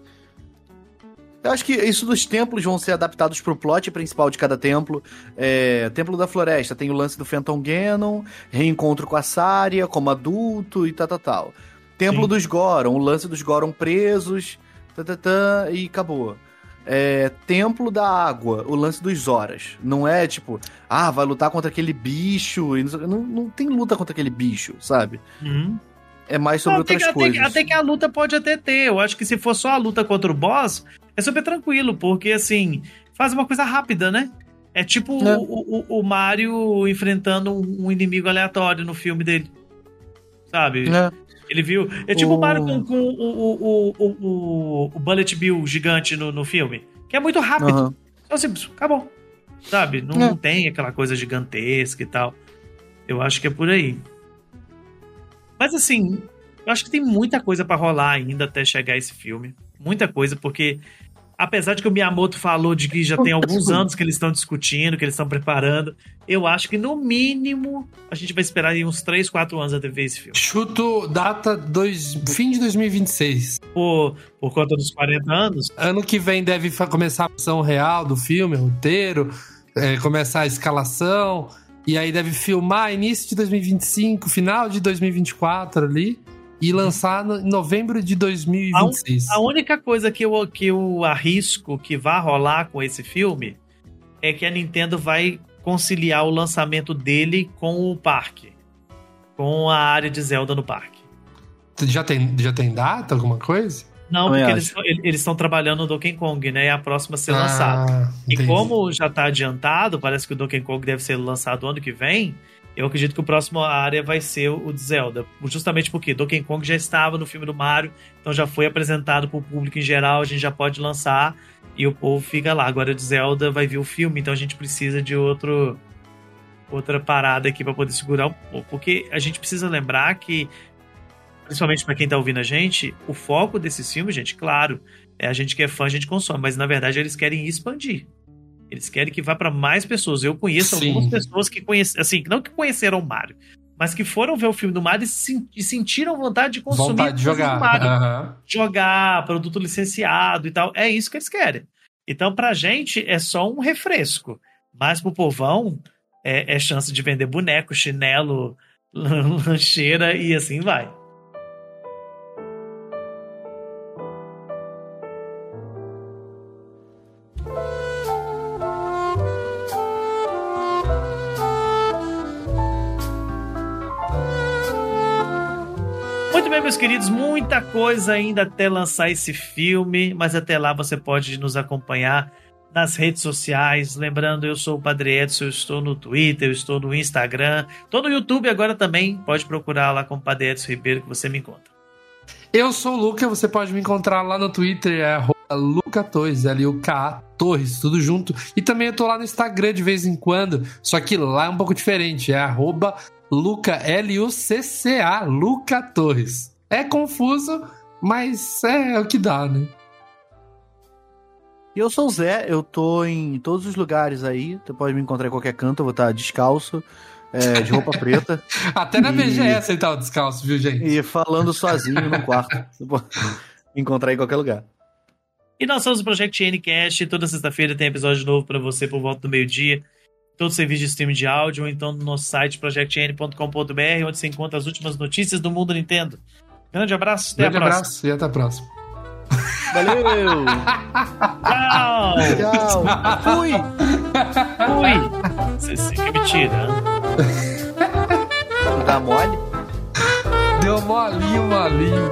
Eu acho que isso dos templos vão ser adaptados pro plot principal de cada templo. É, Templo da Floresta tem o lance do Phantom Ganon, reencontro com a Saria como adulto e tal, tal, tal. Templo Sim. dos Goron, o lance dos Goron presos... Tatatã, e acabou. É, Templo da Água, o lance dos Zoras. Não é tipo, ah, vai lutar contra aquele bicho. E não, não, não tem luta contra aquele bicho, sabe? Uhum. É mais sobre não, outras até, coisas. Até, até que a luta pode até ter. Eu acho que se for só a luta contra o boss, é super tranquilo, porque assim, faz uma coisa rápida, né? É tipo é. O, o, o Mario enfrentando um inimigo aleatório no filme dele. Sabe? É. Ele viu... É tipo o oh. Mario com, com o, o, o, o, o Bullet Bill gigante no, no filme. Que é muito rápido. Uhum. Então, simples, acabou. Sabe? Não, é. não tem aquela coisa gigantesca e tal. Eu acho que é por aí. Mas assim, eu acho que tem muita coisa pra rolar ainda até chegar esse filme. Muita coisa, porque... Apesar de que o Miyamoto falou de que já tem alguns anos que eles estão discutindo, que eles estão preparando, eu acho que no mínimo a gente vai esperar aí uns três, quatro anos até ver esse filme. Chuto data dois, fim de dois mil e vinte e seis. Por, por conta dos quarenta anos? Ano que vem deve começar a ação real do filme, roteiro, é, começar a escalação, e aí deve filmar início de dois mil e vinte e cinco, final de dois mil e vinte e quatro ali. E lançar no, em novembro de dois mil e vinte e seis. A, a única coisa que eu, que eu arrisco que vai rolar com esse filme é que a Nintendo vai conciliar o lançamento dele com o parque. Com a área de Zelda no parque. Já tem, já tem data, alguma coisa? Não, porque eles, eles estão trabalhando no Donkey Kong, né? E a próxima a ser ah, lançada. E como já está adiantado, parece que o Donkey Kong deve ser lançado ano que vem... Eu acredito que o próximo área vai ser o de Zelda. Justamente porque Donkey Kong já estava no filme do Mario, então já foi apresentado para o público em geral, a gente já pode lançar e o povo fica lá. Agora de Zelda vai vir o filme, então a gente precisa de outro, outra parada aqui para poder segurar um pouco. Porque a gente precisa lembrar que, principalmente para quem está ouvindo a gente, o foco desses filmes, gente, claro, é a gente que é fã, a gente consome, mas na verdade eles querem expandir. Eles querem que vá para mais pessoas. Eu conheço Sim. algumas pessoas que conhecem, assim, não que conheceram o Mario, mas que foram ver o filme do Mario e, se, e sentiram vontade de consumir vontade de jogar. Do Mario. Uhum. Jogar, produto licenciado e tal. É isso que eles querem. Então, pra gente, é só um refresco. Mas pro povão, é, é chance de vender boneco, chinelo, lancheira e assim vai. Muito bem, meus queridos, muita coisa ainda até lançar esse filme, mas até lá você pode nos acompanhar nas redes sociais. Lembrando, eu sou o Padre Edson, eu estou no Twitter, eu estou no Instagram, estou no YouTube agora também, pode procurar lá como Padre Edson Ribeiro que você me encontra. Eu sou o Luca, você pode me encontrar lá no Twitter, é arroba Luca Torres, L U K A Torres, tudo junto. E também eu tô lá no Instagram de vez em quando, só que lá é um pouco diferente, é arroba Luca, L U C C A, Luca Torres. É confuso, mas é o que dá, né? E eu sou o Zé, eu tô em todos os lugares aí. Você pode me encontrar em qualquer canto, eu vou estar descalço, é, de roupa preta. Até na e... B G S ele tava descalço, viu, gente? E falando sozinho no quarto. Você pode me encontrar em qualquer lugar. E nós somos o Project N-Cast. Toda sexta-feira tem episódio novo pra você por volta do meio-dia. Todo serviço de streaming de áudio, ou então no nosso site project n ponto com ponto b r, onde você encontra as últimas notícias do mundo Nintendo. Grande abraço, até Grande a próxima. abraço e até a próxima. Valeu! Tchau! Tchau! Fui! Fui! Você fica me tirando. Tu tá mole? Deu molinho, molinho.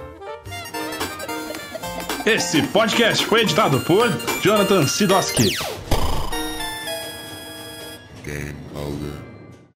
Esse podcast foi editado por Jonathan Sidoski.